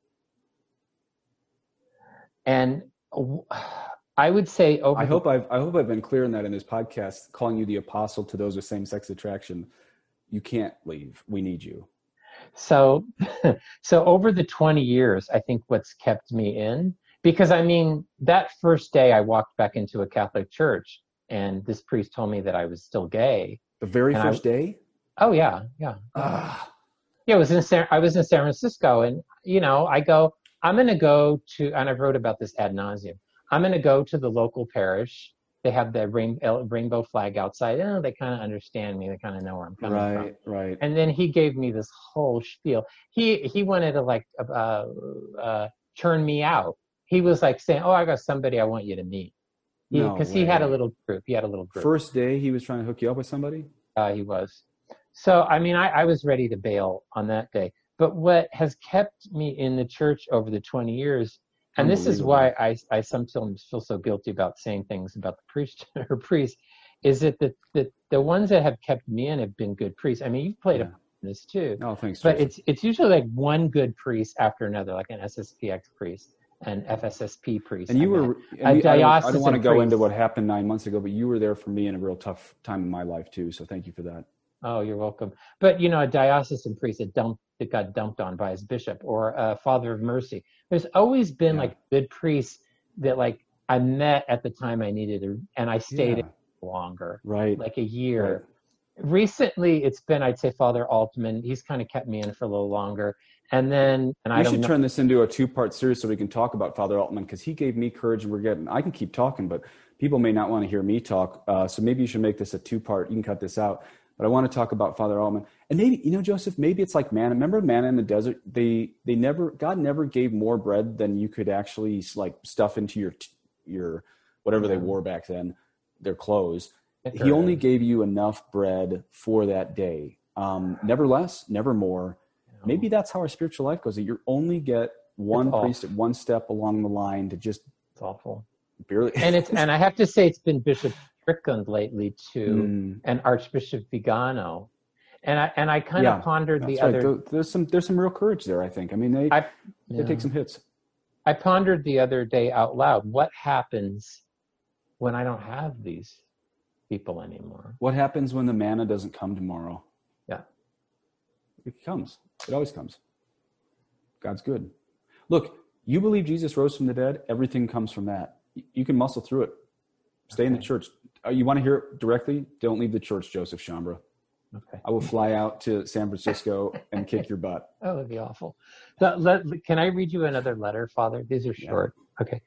And I would say I hope I've been clear in that in this podcast, calling you the apostle to those with same-sex attraction. You can't leave. We need you. So over the 20 years, I think what's kept me in, because I mean, that first day I walked back into a Catholic church and this priest told me that I was still gay. The very first day? Oh yeah. Yeah. Yeah. I was in San Francisco, and I go, I'm going to go to, and I wrote about this ad nauseum. I'm going to go to the local parish. They have the rainbow flag outside. They kind of understand me. They kind of know where I'm coming from. Right. And then he gave me this whole spiel. He wanted to turn me out. He was like saying, "Oh, I got somebody I want you to meet." Because he had a little group. First day, he was trying to hook you up with somebody? He was. So, I mean, I was ready to bail on that day. But what has kept me in the church over the 20 years, and this is why I sometimes feel so guilty about saying things about the priest or priest, is that the ones that have kept me in have been good priests. I mean, you've played a part in this too. Oh, thanks. But it's usually like one good priest after another, like an SSPX priest, an FSSP priest. And you were a diocesan. I don't want to go into what happened 9 months ago, but you were there for me in a real tough time in my life too. So thank you for that. Oh, you're welcome. But a diocesan priest that got dumped on by his bishop, or a father of mercy. There's always been like good priests that like I met at the time I needed to, and I stayed longer, right, like a year. right. Recently, it's been, I'd say, Father Altman. He's kind of kept me in for a little longer. And I should turn this into a 2-part series so we can talk about Father Altman, because he gave me courage, and I can keep talking, but people may not want to hear me talk. So maybe you should make this a 2-part. You can cut this out. But I want to talk about Father Altman. And maybe, Joseph, maybe it's like manna. Remember manna in the desert? God never gave more bread than you could actually like stuff into your whatever they wore back then, their clothes. He only gave you enough bread for that day. Never less, never more. Maybe that's how our spiritual life goes. That you only get one priest at one step along the line to just. It's awful. Barely. And I have to say, it's been Bishop Strickland lately too, and Archbishop Vigano. And I kind of pondered the other. Right. There's some real courage there, I think. I mean, they take some hits. I pondered the other day out loud, what happens when I don't have these people anymore? What happens when the manna doesn't come tomorrow? Yeah. It comes. It always comes. God's good. Look, you believe Jesus rose from the dead, everything comes from that. You can muscle through it. Stay in the church. You want to hear it directly? Don't leave the church, Joseph Chambra. Okay. I will fly out to San Francisco and kick your butt. Oh, that'd be awful. Can I read you another letter, Father? These are short. Yeah. Okay.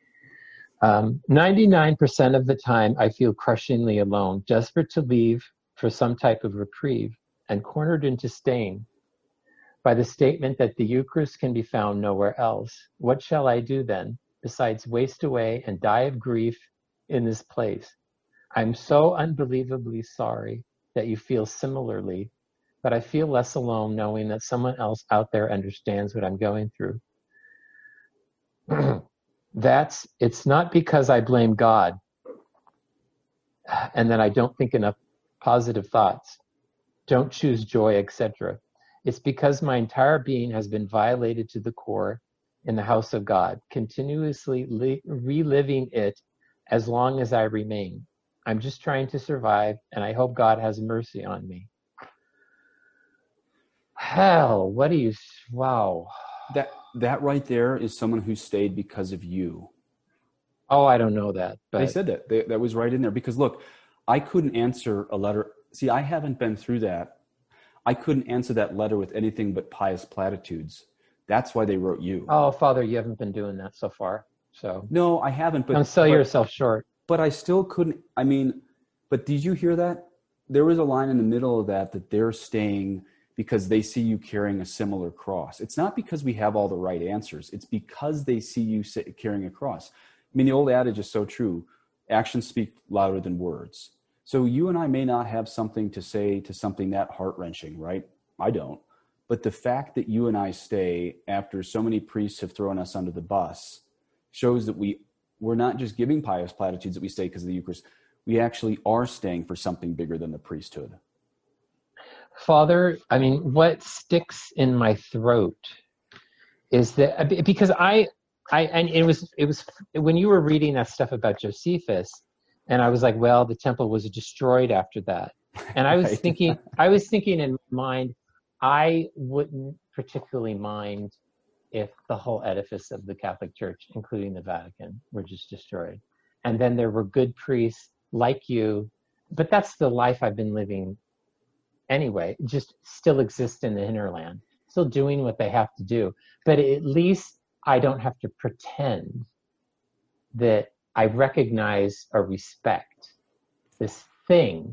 99% of the time, I feel crushingly alone, desperate to leave for some type of reprieve, and cornered into staying by the statement that the Eucharist can be found nowhere else. What shall I do then, besides waste away and die of grief in this place? I'm so unbelievably sorry that you feel similarly, but I feel less alone knowing that someone else out there understands what I'm going through. It's not because I blame God and that I don't think enough positive thoughts, don't choose joy, etc. It's because my entire being has been violated to the core in the house of God, continuously reliving it as long as I remain. I'm just trying to survive, and I hope God has mercy on me. Hell, wow. That right there is someone who stayed because of you. Oh, I don't know that. But they said that. That was right in there. Because look, I couldn't answer a letter. See, I haven't been through that. I couldn't answer that letter with anything but pious platitudes. That's why they wrote you. Oh, Father, you haven't been doing that so far. So no, I haven't. But don't sell yourself short. But I still couldn't. I mean, but did you hear that? There was a line in the middle of that they're staying because they see you carrying a similar cross. It's not because we have all the right answers. It's because they see you carrying a cross. I mean, the old adage is so true. Actions speak louder than words. So you and I may not have something to say to something that heart-wrenching, right? I don't. But the fact that you and I stay after so many priests have thrown us under the bus shows that we're not just giving pious platitudes that we stay because of the Eucharist. We actually are staying for something bigger than the priesthood. Father, I mean, what sticks in my throat is that because and it was when you were reading that stuff about Josephus, and I was like, well, the temple was destroyed after that. And I was Right. thinking in my mind, I wouldn't particularly mind if the whole edifice of the Catholic Church, including the Vatican, were just destroyed. And then there were good priests like you, but that's the life I've been living anyway, just still exist in the hinterland, still doing what they have to do. But at least I don't have to pretend that I recognize or respect this thing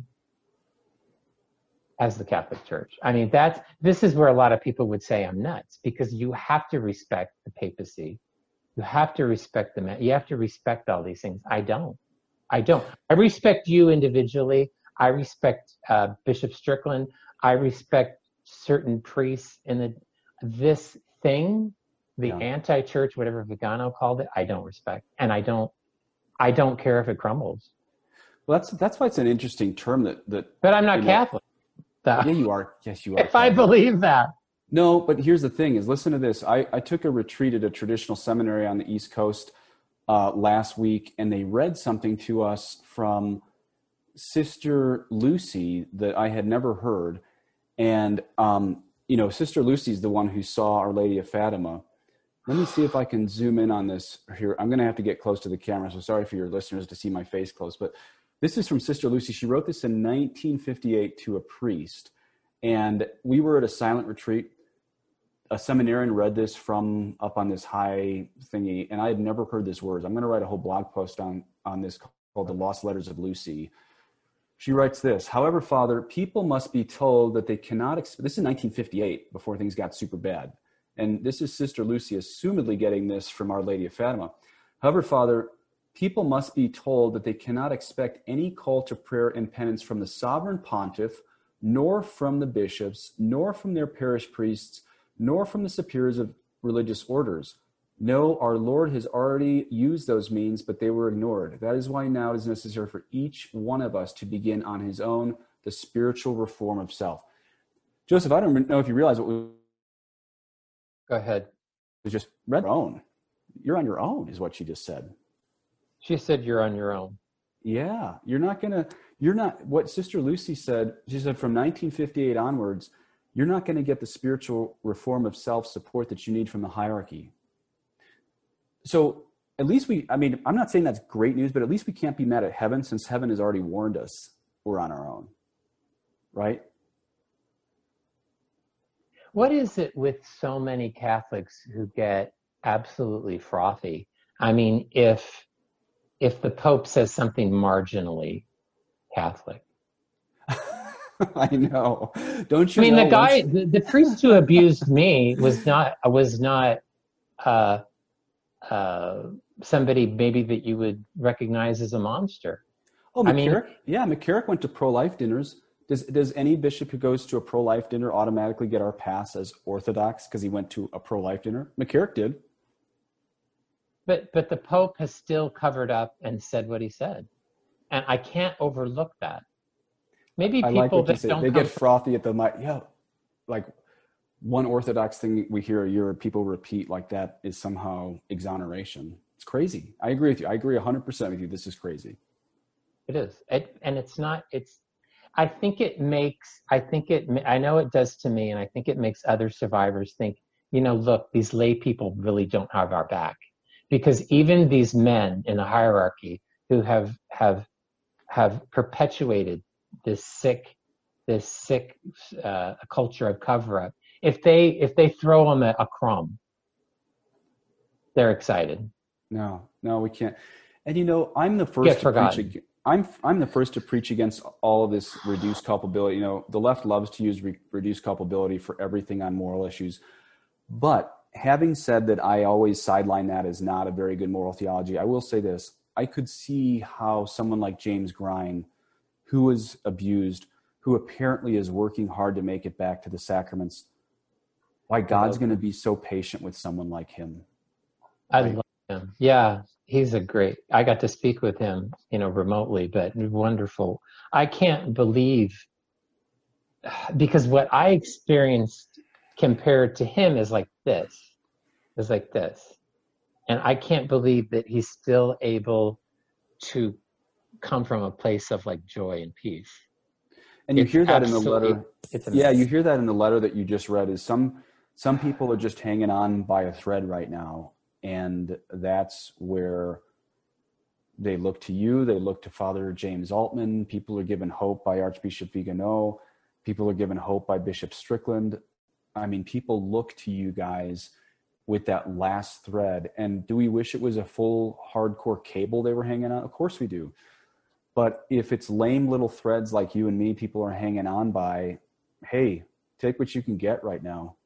as the Catholic Church. I mean, this is where a lot of people would say I'm nuts, because you have to respect the papacy. You have to respect you have to respect all these things. I don't. I respect you individually. I respect Bishop Strickland. I respect certain priests in this thing, the anti-church, whatever Vigano called it, I don't respect. And I don't care if it crumbles. Well, that's why it's an interesting term that But I'm not Catholic. Yeah, you are. Yes, you are. If Catholic. I believe that. No, but here's the thing is, listen to this. I took a retreat at a traditional seminary on the East Coast last week, and they read something to us from Sister Lucy that I had never heard. And, Sister Lucy is the one who saw Our Lady of Fatima, Let me see if I can zoom in on this here. I'm going to have to get close to the camera, so sorry for your listeners to see my face close. But this is from Sister Lucy. She wrote this in 1958 to a priest. And we were at a silent retreat. A seminarian read this from up on this high thingy, and I had never heard this words. I'm going to write a whole blog post on this called The Lost Letters of Lucy. She writes this: however, Father, people must be told that they cannot, this is 1958, before things got super bad. And this is Sister Lucy assumedly getting this from Our Lady of Fatima. However, Father, people must be told that they cannot expect any call to prayer and penance from the sovereign pontiff, nor from the bishops, nor from their parish priests, nor from the superiors of religious orders. No, our Lord has already used those means, but they were ignored. That is why now it is necessary for each one of us to begin on his own the spiritual reform of self. Joseph, I don't know if you realize what we Go ahead. just read. Your own. You're on your own, is what she just said. She said you're on your own. Yeah, what Sister Lucy said, she said from 1958 onwards, you're not going to get the spiritual reform of self support that you need from the hierarchy. So at least I'm not saying that's great news, but at least we can't be mad at heaven, since heaven has already warned us we're on our own, right? What is it with so many Catholics who get absolutely frothy? I mean, if the Pope says something marginally Catholic. I know. Don't you? I mean, know the guy, the priest who abused me was not somebody maybe that you would recognize as a monster. Oh, McCarrick went to pro-life dinners. Does any bishop who goes to a pro-life dinner automatically get our pass as Orthodox because he went to a pro-life dinner? McCarrick did. But the Pope has still covered up and said what he said, and I can't overlook that. Maybe people that don't get frothy at the mic. Yeah, like one Orthodox thing we hear a year people repeat like that is somehow exoneration. It's crazy. I agree with you. I agree 100% with you. This is crazy. It is, and it's not. I know it does to me, and I think it makes other survivors think, look, these lay people really don't have our back, because even these men in the hierarchy who have perpetuated this sick culture of cover-up, if they throw them a crumb, they're excited. No, we can't. And I'm the first to preach. I'm the first to preach against all of this reduced culpability. The left loves to use reduced culpability for everything on moral issues. But having said that, I always sideline that as not a very good moral theology. I will say this: I could see how someone like James Grine, who was abused, who apparently is working hard to make it back to the sacraments, why God's going to be so patient with someone like him. I love him. Yeah, he's I got to speak with him, remotely, but wonderful. I can't believe, because what I experienced compared to him is like this. And I can't believe that he's still able to come from a place of like joy and peace. And you hear that in the letter. Yeah, you hear that in the letter that you just read, is some people are just hanging on by a thread right now. And that's where they look to you. They look to Father James Altman. People are given hope by Archbishop Vigano. People are given hope by Bishop Strickland. I mean, people look to you guys with that last thread. And do we wish it was a full hardcore cable they were hanging on? Of course we do. But if it's lame little threads like you and me, people are hanging on by, hey, take what you can get right now.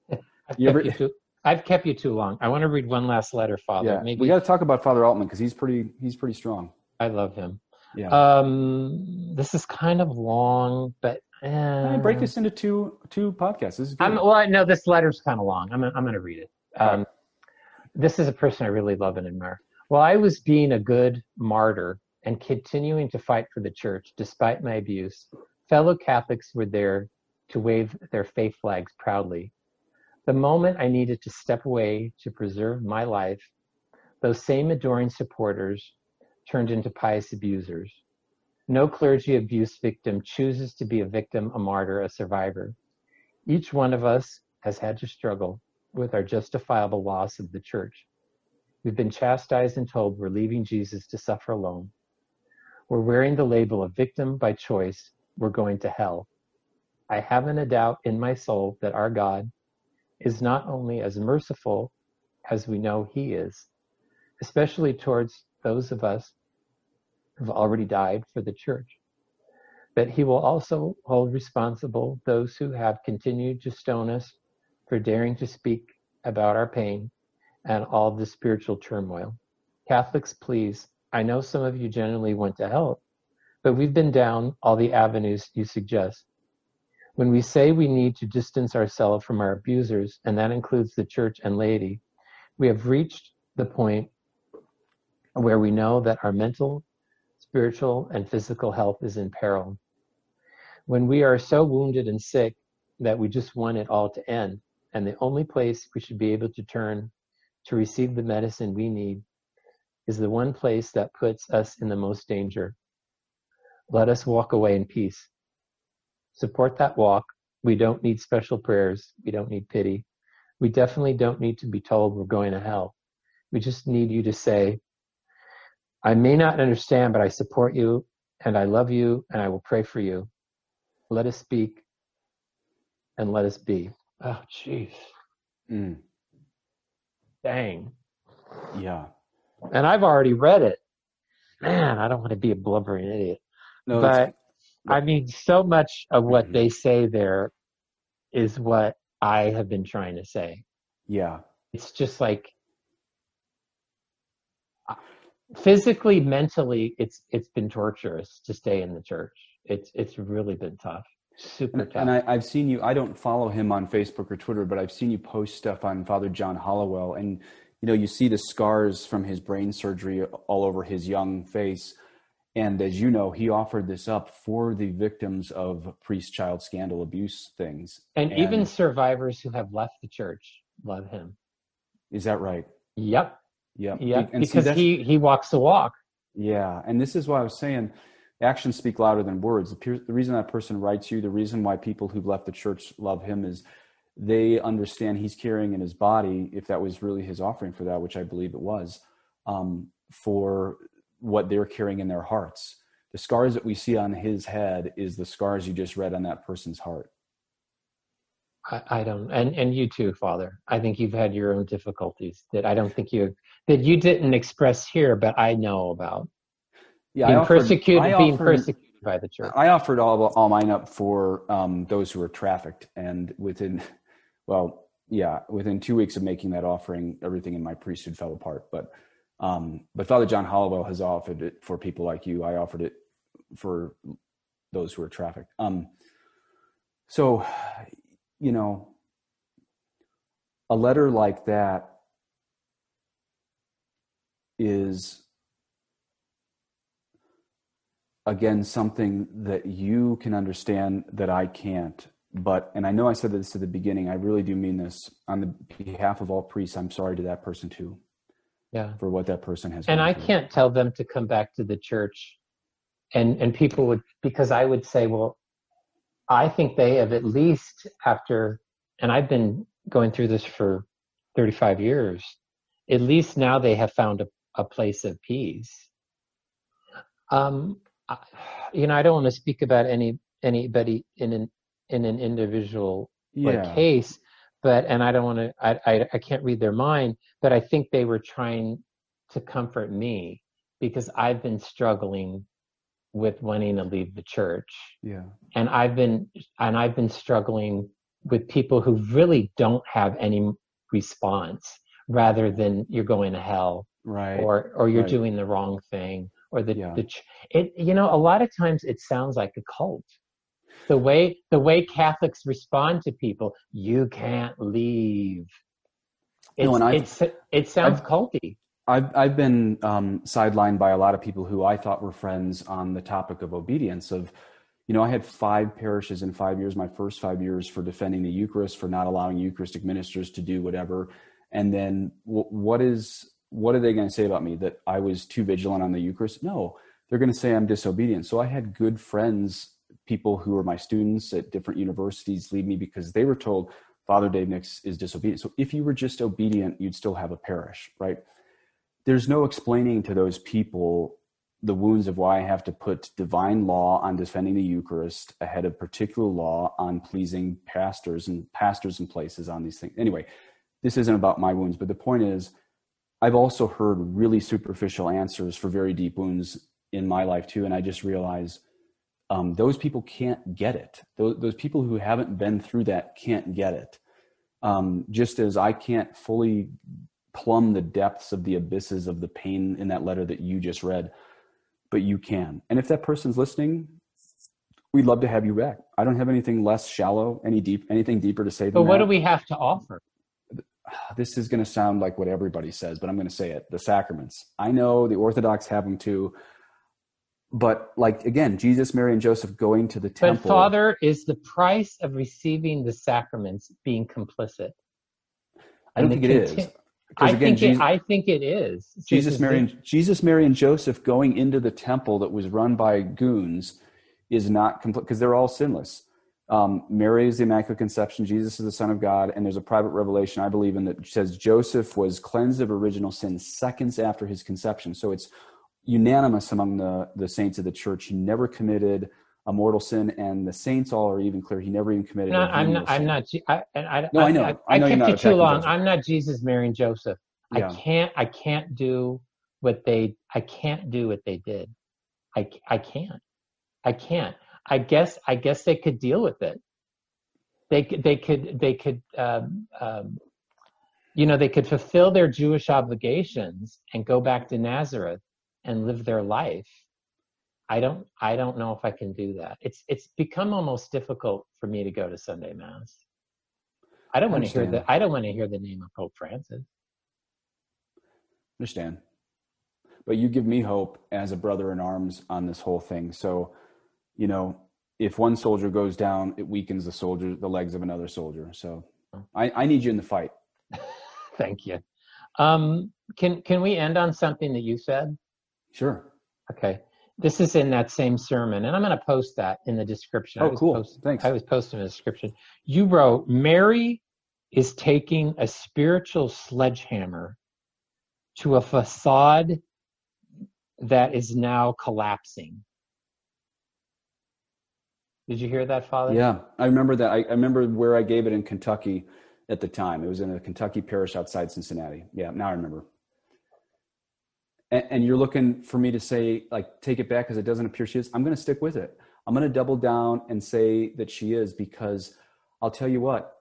I've kept you too long. I want to read one last letter, Father. Yeah, maybe we got to talk about Father Altman because he's pretty strong. I love him. Yeah. This is kind of long, but break this into two podcasts. This is good. No, this letter's kind of long. I'm going to read it. Right. This is a person I really love and admire. While I was being a good martyr and continuing to fight for the church despite my abuse, fellow Catholics were there to wave their faith flags proudly. The moment I needed to step away to preserve my life, those same adoring supporters turned into pious abusers. No clergy abuse victim chooses to be a victim, a martyr, a survivor. Each one of us has had to struggle, with our justifiable loss of the church. We've been chastised and told we're leaving Jesus to suffer alone. We're wearing the label of victim by choice. We're going to hell. I haven't a doubt in my soul that our God is not only as merciful as we know he is, especially towards those of us who've already died for the church, but he will also hold responsible those who have continued to stone us for daring to speak about our pain and all the spiritual turmoil. Catholics, please, I know some of you generally want to help, but we've been down all the avenues you suggest. When we say we need to distance ourselves from our abusers, and that includes the church and laity, we have reached the point where we know that our mental, spiritual, and physical health is in peril. When we are so wounded and sick that we just want it all to end, and the only place we should be able to turn to receive the medicine we need is the one place that puts us in the most danger. Let us walk away in peace. Support that walk. We don't need special prayers. We don't need pity. We definitely don't need to be told we're going to hell. We just need you to say, I may not understand, but I support you, and I love you, and I will pray for you. Let us speak, and let us be. Oh, jeez. Dang. Yeah. And I've already read it. Man, I don't want to be a blubbering idiot. No, but I mean, so much of what they say there is what I have been trying to say. Yeah. It's just like physically, mentally, it's been torturous to stay in the church. It's really been tough. Super tough. And I've seen you, I don't follow him on Facebook or Twitter, but I've seen you post stuff on Father John Hollowell, and you see the scars from his brain surgery all over his young face. And as you know, he offered this up for the victims of priest-child scandal abuse things. And even survivors who have left the church love him. Is that right? Yep. Yep. And because he walks the walk. Yeah. And this is why I was saying actions speak louder than words. The reason that person writes you, the reason why people who've left the church love him is they understand he's carrying in his body, if that was really his offering for that, which I believe it was, for what they're carrying in their hearts. The scars that we see on his head is the scars you just read on that person's heart. I don't, and you too, Father. I think you've had your own difficulties that I don't think that you didn't express here, but I know about. Yeah, being persecuted by the church. I offered all mine up for those who were trafficked, and within 2 weeks of making that offering, everything in my priesthood fell apart. But Father John Hollowell has offered it for people like you. I offered it for those who are trafficked. So, a letter like that is, again, something that you can understand that I can't. And I know I said this at the beginning, I really do mean this. On the behalf of all priests, I'm sorry to that person too. Yeah. For what that person has. And I can't tell them to come back to the church. And people would, because I would say, well, I think they have at least after, and I've been going through this for 35 years, at least now they have found a place of peace. I don't want to speak about anybody in an individual case, and I don't want to, I can't read their mind, but I think they were trying to comfort me because I've been struggling with wanting to leave the church. Yeah. And I've been struggling with people who really don't have any response, rather than you're going to hell, right? Or you're doing the wrong thing, or a lot of times it sounds like a cult. The way Catholics respond to people, you can't leave. It sounds culty. I've been sidelined by a lot of people who I thought were friends on the topic of obedience. I had 5 parishes in 5 years, my first 5 years, for defending the Eucharist, for not allowing Eucharistic ministers to do whatever. And then what are they going to say about me? That I was too vigilant on the Eucharist? No, they're going to say I'm disobedient. So I had good friends, people who were my students at different universities, leave me because they were told, Father Dave Nix is disobedient. So if you were just obedient, you'd still have a parish, right? There's no explaining to those people the wounds of why I have to put divine law on defending the Eucharist ahead of particular law on pleasing pastors and places on these things. Anyway, this isn't about my wounds, but the point is, I've also heard really superficial answers for very deep wounds in my life too. And I just realize those people can't get it. Those people who haven't been through that can't get it. Just as I can't fully plumb the depths of the abysses of the pain in that letter that you just read, but you can. And if that person's listening, we'd love to have you back. I don't have anything less shallow, anything deeper to say than that. But what do we have to offer? This is going to sound like what everybody says, but I'm going to say it. The sacraments. I know the Orthodox have them too. But like, again, Jesus, Mary, and Joseph going to the temple. But Father, is the price of receiving the sacraments being complicit? I don't think it is. I think it is. Jesus, Mary, and Joseph going into the temple that was run by goons is not complete, because they're all sinless. Mary is the Immaculate Conception. Jesus is the Son of God. And there's a private revelation I believe in that says Joseph was cleansed of original sin seconds after his conception. So it's unanimous among the saints of the church. He never committed a mortal sin, and the saints all are even clear. He never even committed. I know. I kept you too long. I'm not Jesus, Mary, and Joseph. Yeah. I can't do what they did. I can't. I guess they could deal with it. They could fulfill their Jewish obligations and go back to Nazareth and live their life. I don't know if I can do that. It's become almost difficult for me to go to Sunday Mass. I don't want to hear the name of Pope Francis. Understand. But you give me hope as a brother in arms on this whole thing. So, if one soldier goes down, it weakens the legs of another soldier. So I need you in the fight. Thank you. Can we end on something that you said? Sure. Okay. This is in that same sermon, and I'm going to post that in the description. Oh, cool. Thanks. I was posting in the description. You wrote, Mary is taking a spiritual sledgehammer to a facade that is now collapsing. Did you hear that, Father? Yeah, I remember that. I remember where I gave it in Kentucky at the time. It was in a Kentucky parish outside Cincinnati. Yeah, now I remember. And you're looking for me to say, like, take it back because it doesn't appear she is. I'm going to stick with it. I'm going to double down and say that she is, because I'll tell you what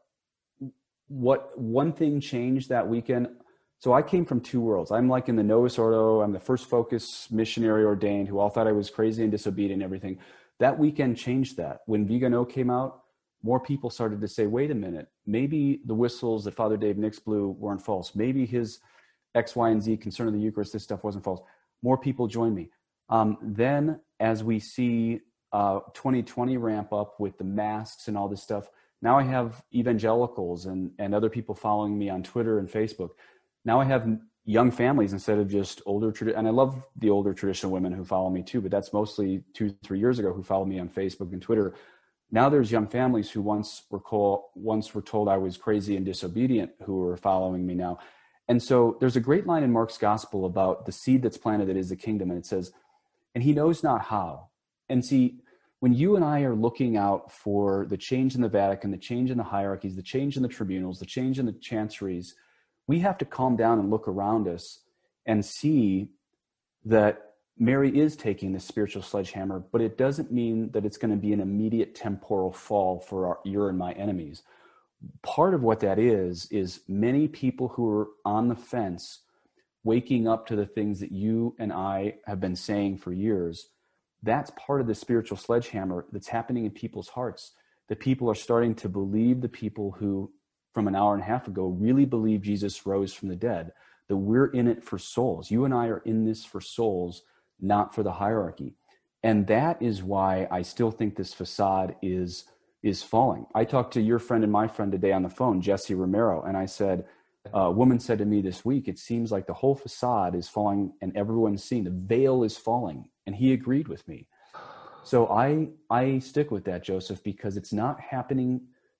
one thing changed that weekend. So I came from two worlds. I'm like in the Novus Ordo. I'm the first Focus missionary ordained who all thought I was crazy and disobedient and everything. That weekend changed that. When Vigano came out, more people started to say, wait a minute, maybe the whistles that Father Dave Nix blew weren't false. Maybe his X, Y, and Z concern of the Eucharist, this stuff wasn't false. More people joined me. Then as we see 2020 ramp up with the masks and all this stuff, now I have evangelicals and other people following me on Twitter and Facebook. Now I have young families instead of just older, and I love the older traditional women who follow me too, but that's mostly 2-3 years ago who followed me on Facebook and Twitter. Now there's young families who once were told I was crazy and disobedient who are following me now. And so there's a great line in Mark's gospel about the seed that's planted that is the kingdom. And it says, and he knows not how. And see, when you and I are looking out for the change in the Vatican, the change in the hierarchies, the change in the tribunals, the change in the chanceries, we have to calm down and look around us and see that Mary is taking the spiritual sledgehammer, but it doesn't mean that it's going to be an immediate temporal fall for your and my enemies. Part of what that is many people who are on the fence waking up to the things that you and I have been saying for years. That's part of the spiritual sledgehammer that's happening in people's hearts. The people are starting to believe, the people who from an hour and a half ago really believe Jesus rose from the dead, that we're in it for souls. You and I are in this for souls, not for the hierarchy. And that is why I still think this facade is falling. I talked to your friend and my friend today on the phone, Jesse Romero, and I said, a woman said to me this week, it seems like the whole facade is falling and everyone's seeing the veil is falling. And he agreed with me. So I stick with that, Joseph, because it's not happening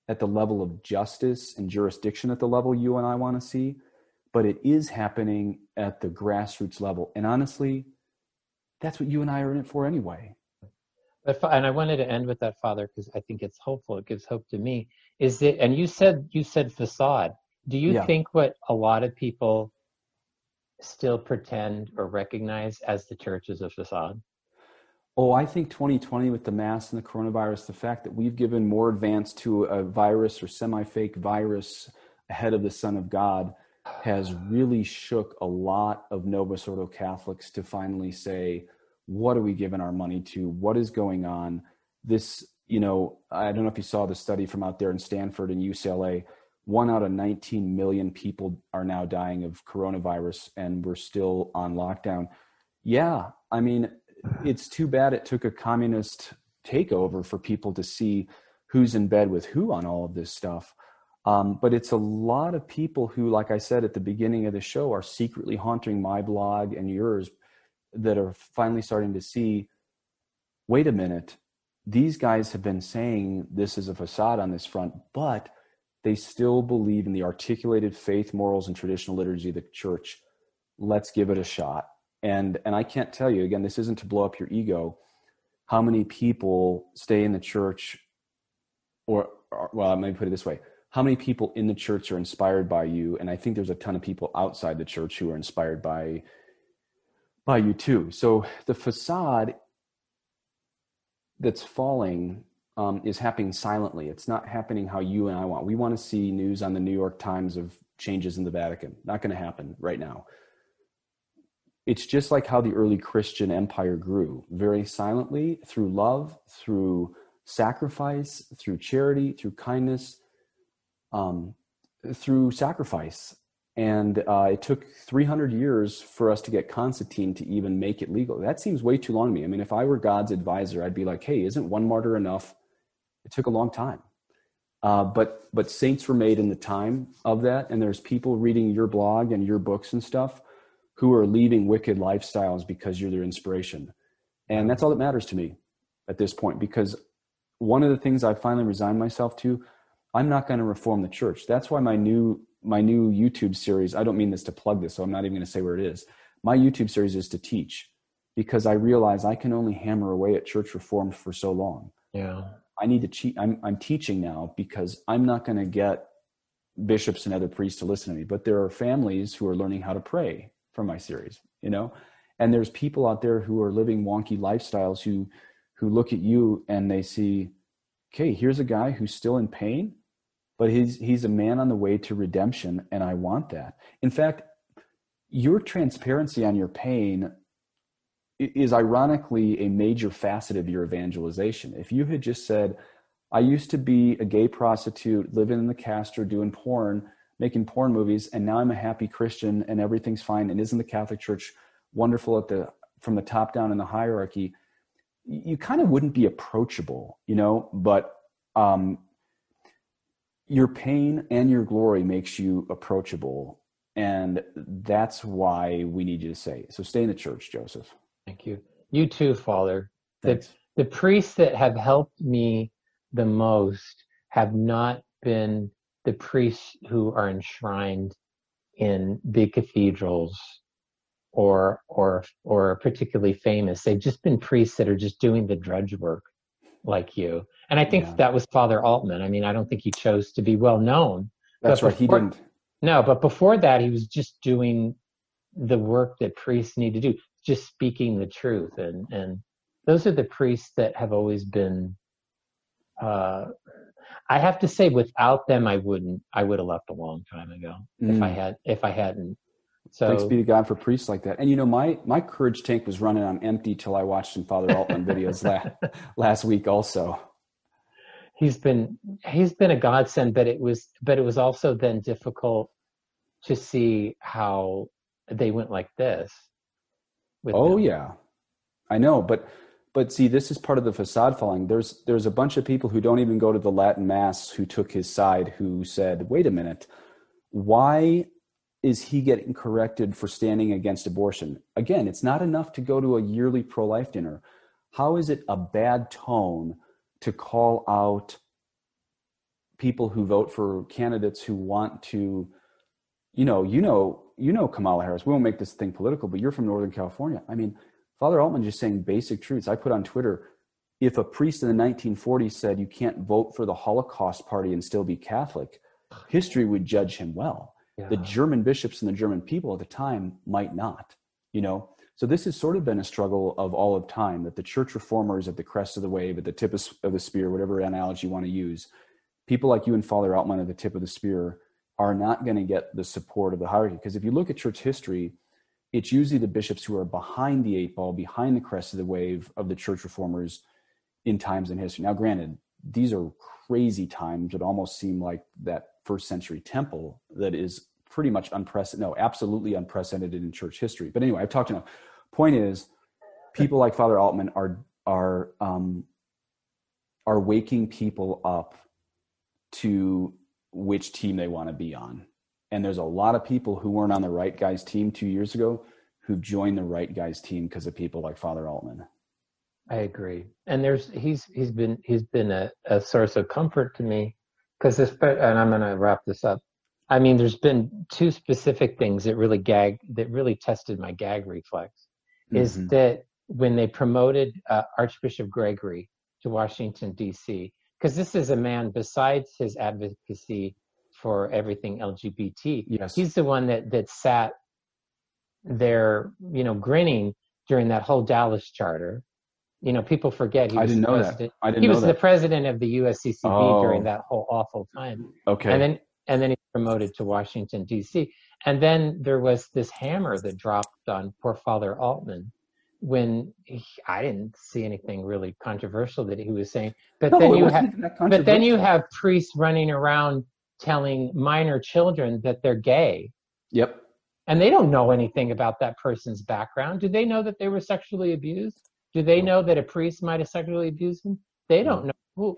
at the level of justice and jurisdiction at the level you and I want to see, but it is happening at the grassroots level. And honestly, that's what you and I are in it for anyway. And I wanted to end with that, Father, because I think it's hopeful. It gives hope to me. Is it? And you said facade. Do you think what a lot of people still pretend or recognize as the church is a facade? Oh, I think 2020 with the mask and the coronavirus, the fact that we've given more advance to a virus or semi-fake virus ahead of the Son of God has really shook a lot of Novus Ordo Catholics to finally say, what are we giving our money to? What is going on? This, I don't know if you saw the study from out there in Stanford and UCLA, 1 out of 19 million people are now dying of coronavirus, and we're still on lockdown. Yeah, I mean, it's too bad it took a communist takeover for people to see who's in bed with who on all of this stuff. But it's a lot of people who, like I said at the beginning of the show, are secretly haunting my blog and yours that are finally starting to see, wait a minute, these guys have been saying this is a facade on this front, but they still believe in the articulated faith, morals, and traditional liturgy of the church. Let's give it a shot. And I can't tell you, again, this isn't to blow up your ego, how many people stay in the church, or well, let me put it this way. How many people in the church are inspired by you? And I think there's a ton of people outside the church who are inspired by you too. So the facade that's falling is happening silently. It's not happening how you and I want. We want to see news on the New York Times of changes in the Vatican. Not going to happen right now. It's just like how the early Christian empire grew, very silently, through love, through sacrifice, through charity, through kindness, through sacrifice. And it took 300 years for us to get Constantine to even make it legal. That seems way too long to me. I mean, if I were God's advisor, I'd be like, hey, isn't one martyr enough? It took a long time. But saints were made in the time of that. And there's people reading your blog and your books and stuff who are leaving wicked lifestyles because you're their inspiration. And that's all that matters to me at this point, because one of the things I finally resigned myself to, I'm not going to reform the church. That's why my new YouTube series, I don't mean this to plug this, so I'm not even going to say where it is. My YouTube series is to teach, because I realize I can only hammer away at church reform for so long. Yeah. I need to I'm teaching now, because I'm not going to get bishops and other priests to listen to me, but there are families who are learning how to pray from my series, and there's people out there who are living wonky lifestyles who look at you and they see, okay, here's a guy who's still in pain, but he's a man on the way to redemption, and I want that. In fact, your transparency on your pain is ironically a major facet of your evangelization. If you had just said, I used to be a gay prostitute, living in the Castro, doing porn, making porn movies, and now I'm a happy Christian and everything's fine, and isn't the Catholic Church wonderful from the top down in the hierarchy, you kind of wouldn't be approachable, but your pain and your glory makes you approachable. And that's why we need you to say, so stay in the church, Joseph. Thank you. You too, Father. Thanks. The priests that have helped me the most have not been the priests who are enshrined in big cathedrals or particularly famous. They've just been priests that are just doing the drudge work like you. And I think that was Father Altman. I mean, I don't think he chose to be well known. That's right. He didn't. No, but before that, he was just doing the work that priests need to do, just speaking the truth. And those are the priests that have always been, I have to say, without them, I would have left a long time ago if I hadn't. So thanks be to God for priests like that. And my courage tank was running on empty till I watched some Father Altman videos last week also. He's been a godsend, but it was also then difficult to see how they went like this. Yeah, I know, but see, this is part of the facade falling. There's a bunch of people who don't even go to the Latin Mass who took his side, who said, wait a minute, why is he getting corrected for standing against abortion? Again, it's not enough to go to a yearly pro-life dinner. How is it a bad tone to call out people who vote for candidates who want to, you know Kamala Harris. We won't make this thing political, but you're from Northern California. I mean, Father Altman just saying basic truths. I put on Twitter, if a priest in the 1940s said you can't vote for the Holocaust Party and still be Catholic, history would judge him well. Yeah. The German bishops and the German people at the time might not, you know. So this has sort of been a struggle of all of time, that the church reformers at the crest of the wave, at the tip of the spear, whatever analogy you want to use, people like you and Father Altman at the tip of the spear are not going to get the support of the hierarchy. Because if you look at church history, it's usually the bishops who are behind the eight ball, behind the crest of the wave of the church reformers in times in history. Now, granted, these are crazy times that almost seem like that first century temple that is pretty much absolutely unprecedented in church history. But anyway, I've talked enough. Point is, people like Father Altman are waking people up to which team they want to be on. And there's a lot of people who weren't on the right guy's team 2 years ago who joined the right guy's team because of people like Father Altman. I agree. And he's been a source of comfort to me, because and I'm going to wrap this up. I mean, there's been two specific things that really tested my gag reflex. Is that when they promoted Archbishop Gregory to Washington, D.C., because this is a man, besides his advocacy for everything LGBT, yes, he's the one that sat there, grinning during that whole Dallas Charter. People forget he was the president. He was the president of the USCCB during that whole awful time. Okay. And then he promoted to Washington, D.C. And then there was this hammer that dropped on poor Father Altman when I didn't see anything really controversial that he was saying. But then you have priests running around telling minor children that they're gay. Yep. And they don't know anything about that person's background. Do they know that they were sexually abused? Do they know that a priest might have sexually abused them? They don't know.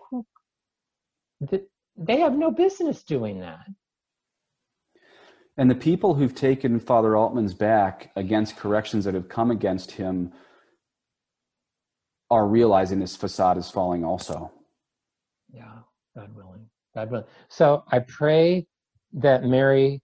They have no business doing that. And the people who've taken Father Altman's back against corrections that have come against him are realizing this facade is falling also. Yeah, God willing. God willing. So I pray that Mary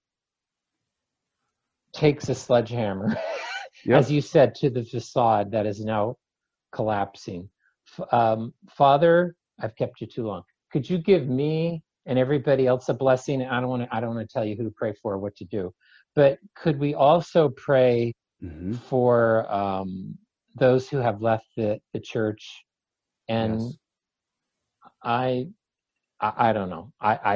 takes a sledgehammer, as you said, to the facade that is now collapsing. Father, I've kept you too long. Could you give me and everybody else a blessing? I don't want to tell you who to pray for or what to do, but could we also pray for those who have left the church? And yes. I don't know.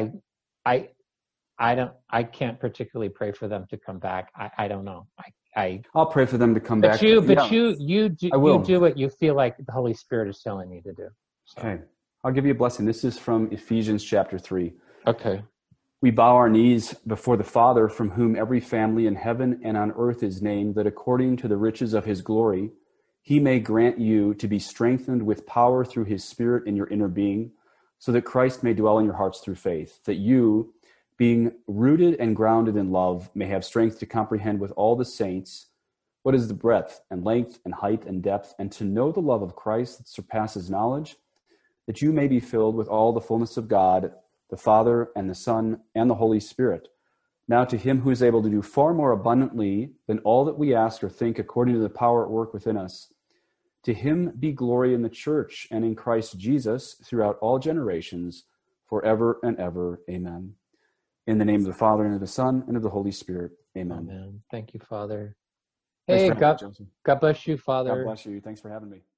I can't particularly pray for them to come back. I don't know. I'll pray for them to come back. You do what you feel like the Holy Spirit is telling you to do. So. Okay. I'll give you a blessing. This is from Ephesians chapter 3. Okay. We bow our knees before the Father, from whom every family in heaven and on earth is named, that according to the riches of his glory, he may grant you to be strengthened with power through his Spirit in your inner being, so that Christ may dwell in your hearts through faith, that you, being rooted and grounded in love, may have strength to comprehend with all the saints what is the breadth and length and height and depth, and to know the love of Christ that surpasses knowledge, that you may be filled with all the fullness of God, the Father and the Son and the Holy Spirit. Now to him who is able to do far more abundantly than all that we ask or think, according to the power at work within us, to him be glory in the church and in Christ Jesus throughout all generations, forever and ever. Amen. In the name of the Father, and of the Son, and of the Holy Spirit. Amen. Amen. Thank you, Father. Hey, God bless you, Father. God bless you. Thanks for having me.